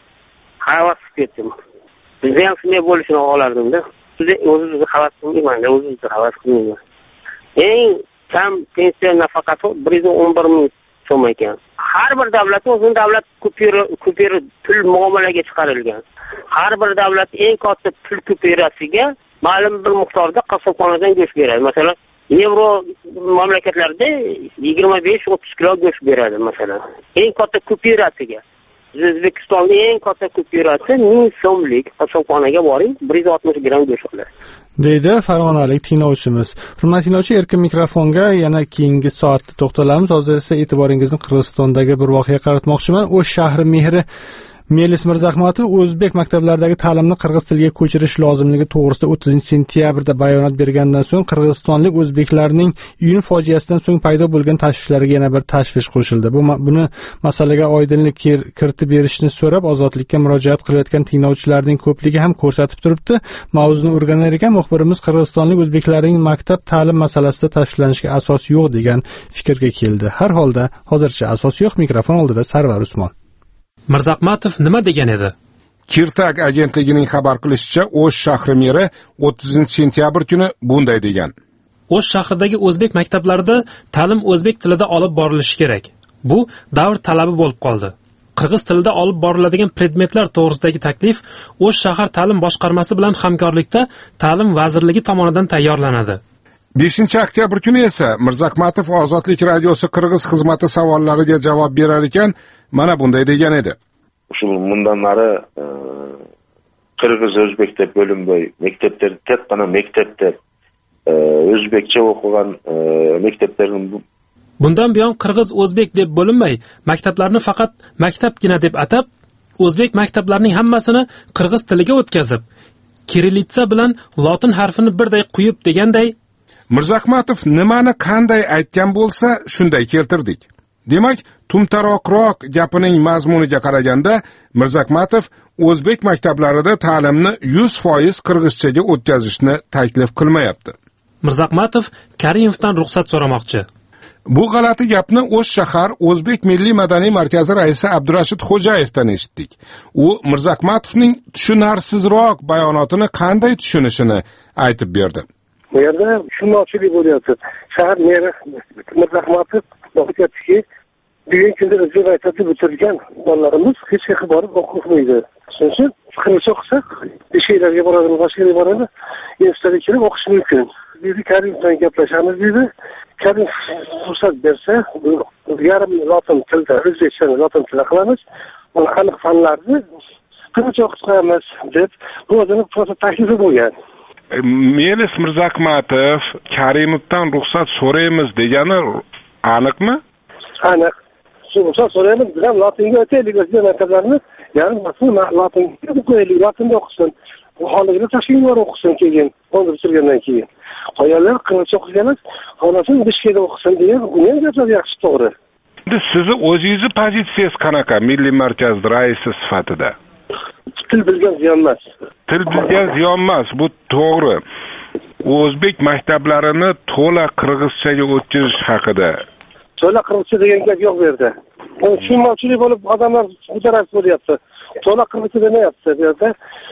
Havas qilib ketdim. Bizda ham shunday bo'lishini xohlardim-da. O'zingizni havas qilmayman, o'zingizni havas qilmayman. Eng kam pensiya nafaqasi 111 ming so'm ekan. Har bir davlat o'zining davlat kupyura pul muomalaga chiqarilgan. Har bir davlat eng katta pul kupyurasiga ma'lum bir miqdorda qassobxonadan go'sht beradi. Masalan, Yevro mamlakatlarda 25-30 kilo go'sht beradi masalan. Eng katta kupyurasiga. O'zbekistonda eng katta kupyurasi 1000 so'mlik qassobxonaga boring, 160 gram go'sht olasiz. Deydi farg'onalik tinglovchimiz. Hurmatli tinglovchi, erkin mikrofonga yana keyingi soatda to'xtalamiz. Hozir esa e'tiboringizni Qirg'izistondagi bir voqeaga qaratmoqchiman. O'sh shahri mehri Melis Mirzahmatov o'zbek maktablaridagi ta'limni qirg'iz tiliga ko'chirish lozimligi to'g'risida 30-sentyabrda bayonot bergandan so'ng qirg'izistonlik o'zbeklarning iyun fojiasidan so'ng paydo bo'lgan tashvishlarga yana bir tashvish qo'shildi. Buni masalaga oydinlik kiritib berishni so'rab ozodlikka murojaat qilayotgan tinglovchilarning ko'pligi ham ko'rsatib turibdi. Mavzuni o'rganar ekan muxbirimiz qirg'izistonlik o'zbeklarning maktab ta'lim masalasida tashvishlanishiga asos yo'q degan fikrga keldi. Har holda hozircha asos yo'q. Mikrofon oldida Sarvar Usmon. Mirzahmatov nima degan edi? Kirtak agentligining xabar qilishicha, O'sh shahri meri 30-sentyabr kuni bunday degan. O'sh shahridagi o'zbek maktablarida ta'lim o'zbek tilida olib borilishi kerak. Bu davr talabi bo'lib qoldi. Qirg'iz tilida olib boriladigan predmetlar to'g'risidagi taklif O'sh shahar ta'lim boshqarmasi bilan hamkorlikda ta'lim vazirligi tomonidan tayyorlanadi. 5-oktyabr kuni esa Mirzahmatov Ozodlik radiosi qirg'iz xizmati savollariga javob berar ekan, mana bunday degan edi. Shu bundan nari qirg'iz o'zbek deb bo'linmay, maktablar tek qana maktabda o'zbekcha o'qigan maktablarning bundan buyon qirg'iz o'zbek deb bo'linmay, maktablarni faqat maktabgina deb atab, o'zbek maktablarining hammasini qirg'iz tiliga o'tkazib, kirillitsa bilan lotin harfini birday quyib deganday. Mirzahmatov nimani qanday aytgan bo'lsa, shunday keltirdik. Demak, tumtaroqroq gapining mazmuniga qaraganda, Mirzahmatov o'zbek maktablarida ta'limni 100% qirg'izchaga o'tkazishni taklif qilmayapti. Mirzahmatov Karimovdan ruxsat so'ramoqchi. Bu g'alati gapni O'sh shahar O'zbek milliy madaniy markazi raisi Abdurashid Xo'jayevdan eshitdik. U Mirzahmatovning tushunarsizroq bayonotini qanday tushunishini aytib berdi. Bu yerda tushunmovchilik bo'lyapti. Shahar meri Mirzahmatov aytadiki, bugungi kunda o'zbek maktabida bitirgan bolalarimiz hech qayerga borib o'qimaydi. Shuning uchun qirg'izcha o'qisak, ishlarga boradi, boshqa yerga boradi, institutga kelib o'qish mumkin. Dedi Karim bilan gaplashamiz dedi. Karim ruxsat bersa, yarim lotin tilda, o'zbekchani lotin tilida qilamiz. Uni aniq fanlarni qirg'izcha o'qib qo'yamiz deb bu o'zini taklifi bo'lgan. Melis Mirzahmatov Karimovdan ruxsat so'raymiz degani aniqmi? Aniq. Ruxsat so'raymiz, bizam lotinga o'taylik, o'zbek maktablarini yarim lotinga qo'yaylik, lotinda o'qisin. Bu holiga Toshkentga o'qisin keyin, onu bitirgandan keyin. Qo'yganlar qirg'izcha o'qiganlar, xohlasin Bishkekda o'qisin degan, uning gaplari yaxshi to'g'ri. Endi sizni o'zingizni pozitsiyasi qanaqa milliy markaz raisi sifatida? Til bilgan ziyon emas. Til bilgan ziyon emas, bu to'g'ri. O'zbek maktablarini to'la qirg'izchaga o'tkazish haqida. To'la qirg'izcha degan gap yo'q bu yerda. Uni tushunmovchilik bo'lib odamlar mutaraf bo'lyapti. To'la qirg'izcha demayapti bu yerda.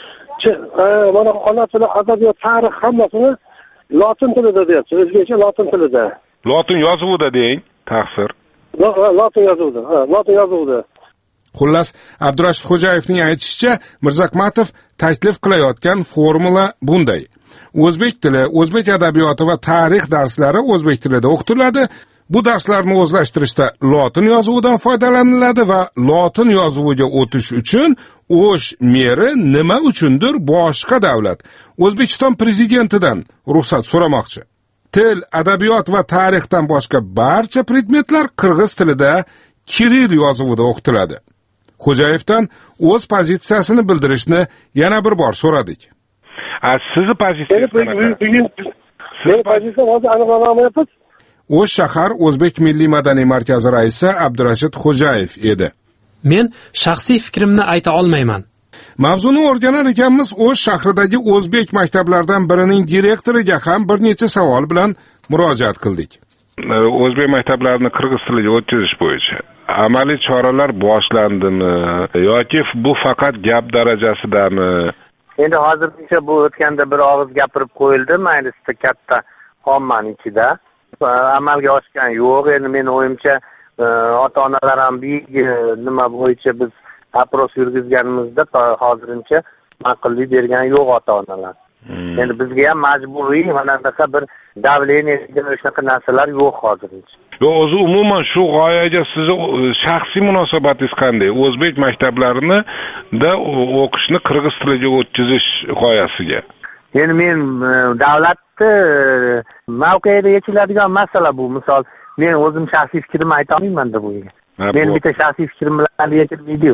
Mana ona tili, adabiyot, tarix hammasini lotin tilida deyapti. O'zbekcha lotin tilida. Lotin yozuvida deng, taqsir. Lotin yozuvida. Lotin yozuvida. Xullas, Abdurashid Xo'jayevning aytishicha, Mirzahmatov taklif qilayotgan formula bunday. O'zbek tili, o'zbek adabiyoti va tarix darslari o'zbek tilida o'qitiladi. Bu darslarni o'zlashtirishda lotin yozuvidan foydalaniladi va lotin yozuviga o'tish uchun O'sh meri nima uchundir boshqa davlat, O'zbekiston prezidentidan ruxsat so'ramoqchi. Til, adabiyot va tarixdan boshqa barcha predmetlar qirg'iz tilida kirill yozuvida o'qitiladi. Xo'jayevdan o'z pozitsiyasini bildirishni yana bir bor so'radik. Sizni pozitsiyangiz qanaqa? Men pozitsiyam hozir aniqlanmayapti. O'sh shahar O'zbek Milliy madaniy markazi raisi Abdurashid Xo'jayev edi. Men shaxsiy fikrimni ayta olmayman. Mavzuni o'rganar ekanmiz, O'sh shahridagi o'zbek maktablaridan birining direktoriga ham bir necha savol bilan murojaat qildik. O'zbek maktablarini qirg'iz tiliga o'tkazish bo'yicha amaliy choralar boshlandimi yoki bu faqat gap darajasidami? Endi hozirgacha bu o'tganda bir og'iz gapirib qo'yildi, maylisda katta ommaning ichida. Amalga oshgan yo'q. Endi men o'yimcha ota-onalar ham nima bo'yicha biz apros yurgizganimizda hozircha ma'qullik bergan yo'q ota-onalar. Endi bizga ham majburiy mana bunaqa bir davleniya degan o'shaqa narsalar yo'q hozircha. O'zi umuman shu g'oyaga sizni shaxsiy munosabatingiz qanday? O'zbek maktablarini da o'qishni qirg'iz tiliga o'tkazish g'oyasiga. Endi men davlatni mavqeida yechiladigan masala bu. Misol, men o'zim shaxsiy fikrimni ayta olmayman-da bunga. Men bitta shaxsiy fikrim bilan yechilmaydi-yu.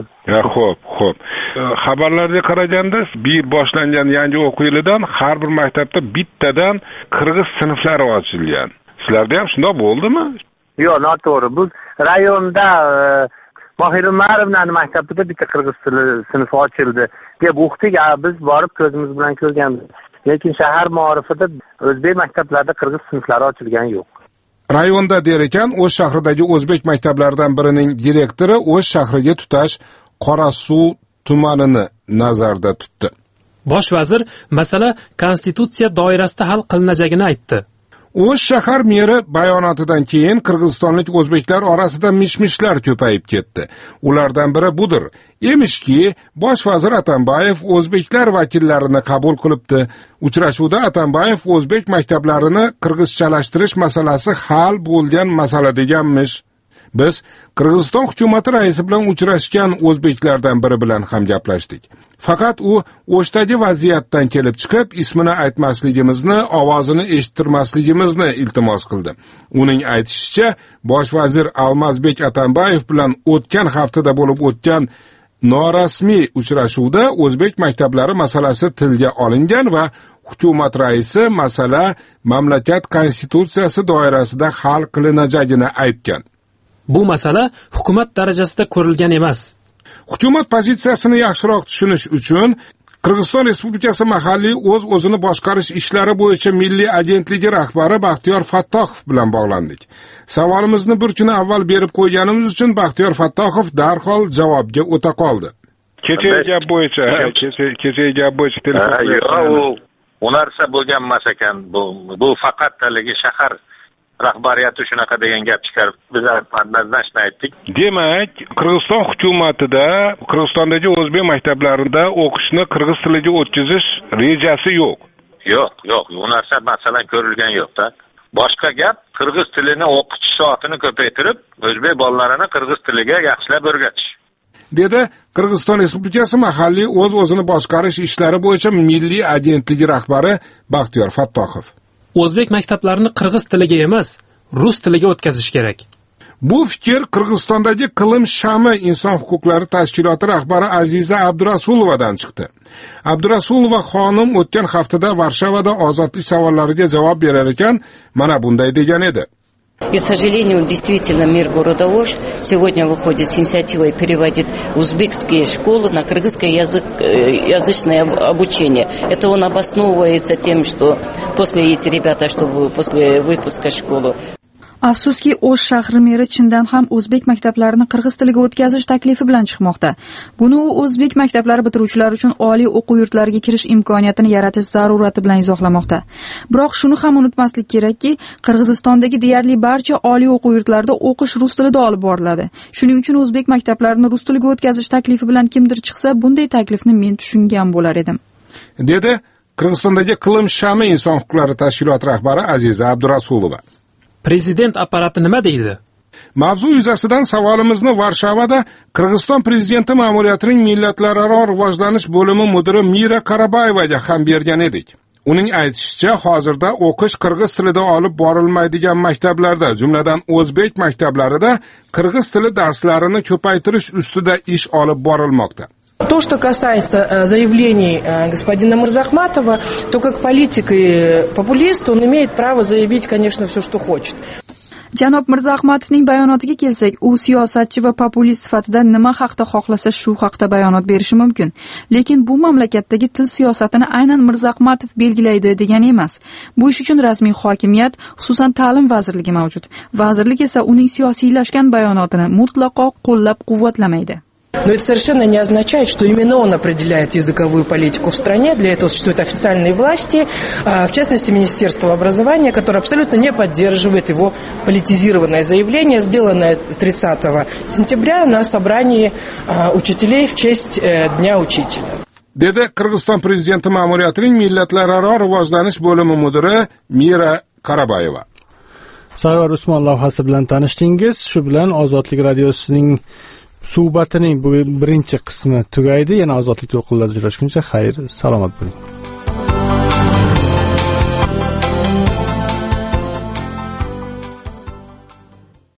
Xo'p. Xabarlarga qaraganda, bu yil boshlangan yangi o'quv yilidan har bir maktabda bittadan qirg'iz sinflari ochilgan. Sizlarda ham shunday bo'ldimi? Yo'q, noto'g'ri. Bu rayonda Mohir Umarovning maktabida bitta qirg'iz tili sinfi ochildi deb o'qdik. Biz borib ko'zimiz bilan ko'rganmiz. Lekin shahar ma'rifida o'zbek maktablarida qirg'iz sinflari ochilgani yo'q. Rayonda der ekan, O'sh shahridagi o'zbek maktablaridan birining direktori O'sh shahriga tutash Qorasuv tumanini nazarda tutdi. Bosh vazir masala konstitutsiya doirasida hal qilinajagini aytdi. O'sh shahar meri bayonotidan keyin qirg'izistonlik o'zbeklar orasida mishmishlar ko'payib ketdi. Ulardan biri budir. Emishki, bosh vazir Atambayev o'zbeklar vakillarini qabul qilibdi. Uchrashuvda Atambayev o'zbek maktablarini qirg'izchalashtirish masalasi hal bo'lgan masala deganmish. Biz Qirg'iziston hukumati raisi bilan uchrashgan o'zbeklardan biri bilan ham gaplashdik. Faqat u O'shdagi vaziyatdan kelib chiqib, ismini aytmasligimizni, ovozini eshittirmasligimizni iltimos qildi. Uning aytishicha, bosh vazir Almazbek Atambayev bilan o'tgan haftada bo'lib o'tgan norasmiy uchrashuvda o'zbek maktablari masalasi tilga olingan va hukumat raisi masala mamlakat konstitutsiyasi doirasida hal qilinajagini aytgan. Bu masala hukumat darajasida ko'rilgan emas. Hukumat pozitsiyasini yaxshiroq tushunish uchun Qirg'iziston Respublikasi mahalliy o'zini boshqarish ishlari bo'yicha milliy agentligi rahbari Baxtiyor Fattohov bilan bog'landik. Savolimizni bir kun avval berib qo'yganimiz uchun Baxtiyor Fattohov darhol javobga o'ta qoldi. Kechagi gap bo'yicha telefon. U narsa bo'lgan emas ekan. Bu faqat taligi shahar rahbariyati shunaqa degan gap chiqarib biz однозначно aytdik. Demak, Qirg'iziston hukumatida Qirg'izistondagi o'zbek maktablarida o'qishni qirg'iz tiliga o'tkazish rejasi yo'q. Yo'q, u narsa masalan ko'rilgan yo'q-da. Boshqa gap qirg'iz tilini o'qitish soatini ko'paytirib, o'zbek bolalarini qirg'iz tiliga yaxshilab o'rgatish. Dedi Qirg'iziston Respublikasi mahalliy o'zini boshqarish ishlari bo'yicha milliy agentligi rahbari Baxtiyor Fattohov. O'zbek maktablarini qirg'iz tiliga emas, rus tiliga o'tkazish kerak. Bu fikr Qirg'izistondagi Qilim Shami inson huquqlari tashkiloti rahbari Aziza Abdurasulovadan chiqdi. Abdurasulova xonim o'tgan haftada Varshavada ozodlik savollariga javob berar ekan, mana bunday degan edi. И, к сожалению, действительно, мир города Ош сегодня выходит с инициативой переводит узбекские школы на кыргызскоязычное обучение. Это он обосновывается тем, что эти ребята, чтобы после выпуска школы. Afsuski, O'sh shahri meri chindan ham o'zbek maktablarini qirg'iz tiliga o'tkazish taklifi bilan chiqmoqda. Buni u o'zbek maktablari bitiruvchilari uchun oliy o'quv yurtlariga kirish imkoniyatini yaratish zarurati bilan izohlamoqda. Biroq shuni ham unutmaslik kerakki, Qirg'izistondagi deyarli barcha oliy o'quv yurtlarida o'qish rus tilida olib boriladi. Shuning uchun o'zbek maktablarini rus tiliga o'tkazish taklifi bilan kimdir chiqsa, bunday taklifni men tushungan bo'lar edim. Dedi Qirg'izistondagi Qilim Shami inson huquqlari tashkiloti rahbari Aziza Abdurasulova. Prezident apparati nima deydi? Mavzu yuzasidan savolimizni Varshavada Qirg'iziston prezidenti ma'muriyatining millatlararo rivojlanish bo'limi mudiri Mira Qarabayevaga ham bergan edik. Uning aytishicha, hozirda o'qish qirg'iz tilida olib borilmaydigan maktablarda, jumladan o'zbek maktablarida qirg'iz tili darslarini ko'paytirish ustida ish olib borilmoqda. То, что касается заявлений господина Мырзахматова, то как политик и популист он имеет право заявить, конечно, все, что хочет. Janob Mirzahmatovning bayonotiga kelsak, u siyosatchi va populist sifatida nima haqda xohlasa shu haqda bayonot berishi mumkin. Lekin bu mamlakatdagi til siyosatini aynan Mirzahmatov belgilaydi degani emas. Bu ish uchun rasmiy hokimiyat, xususan ta'lim vazirligi mavjud. Vazirlik esa uning siyosiylashgan bayonotini mutlaqo qo'llab-quvvatlamaydi. Но это совершенно не означает, что именно он определяет языковую политику в стране. Для этого существуют официальные власти, в частности, Министерство образования, которое абсолютно не поддерживает его политизированное заявление, сделанное 30 сентября на собрании учителей в честь Дня учителя. Dedi Qirg'iziston prezidenti ma'muriyatining millatlararo rivojlanish bo'limi mudiri Mira Karabayeva. Sarvar Usmon lavhasi bilan tanishdingiz. Shu bilan Ozodlik radiosining suhbatining birinchi qismi tugaydi. Yana Ozodlik to'lqinlarida uchrashguncha xayr, salomat bo'ling.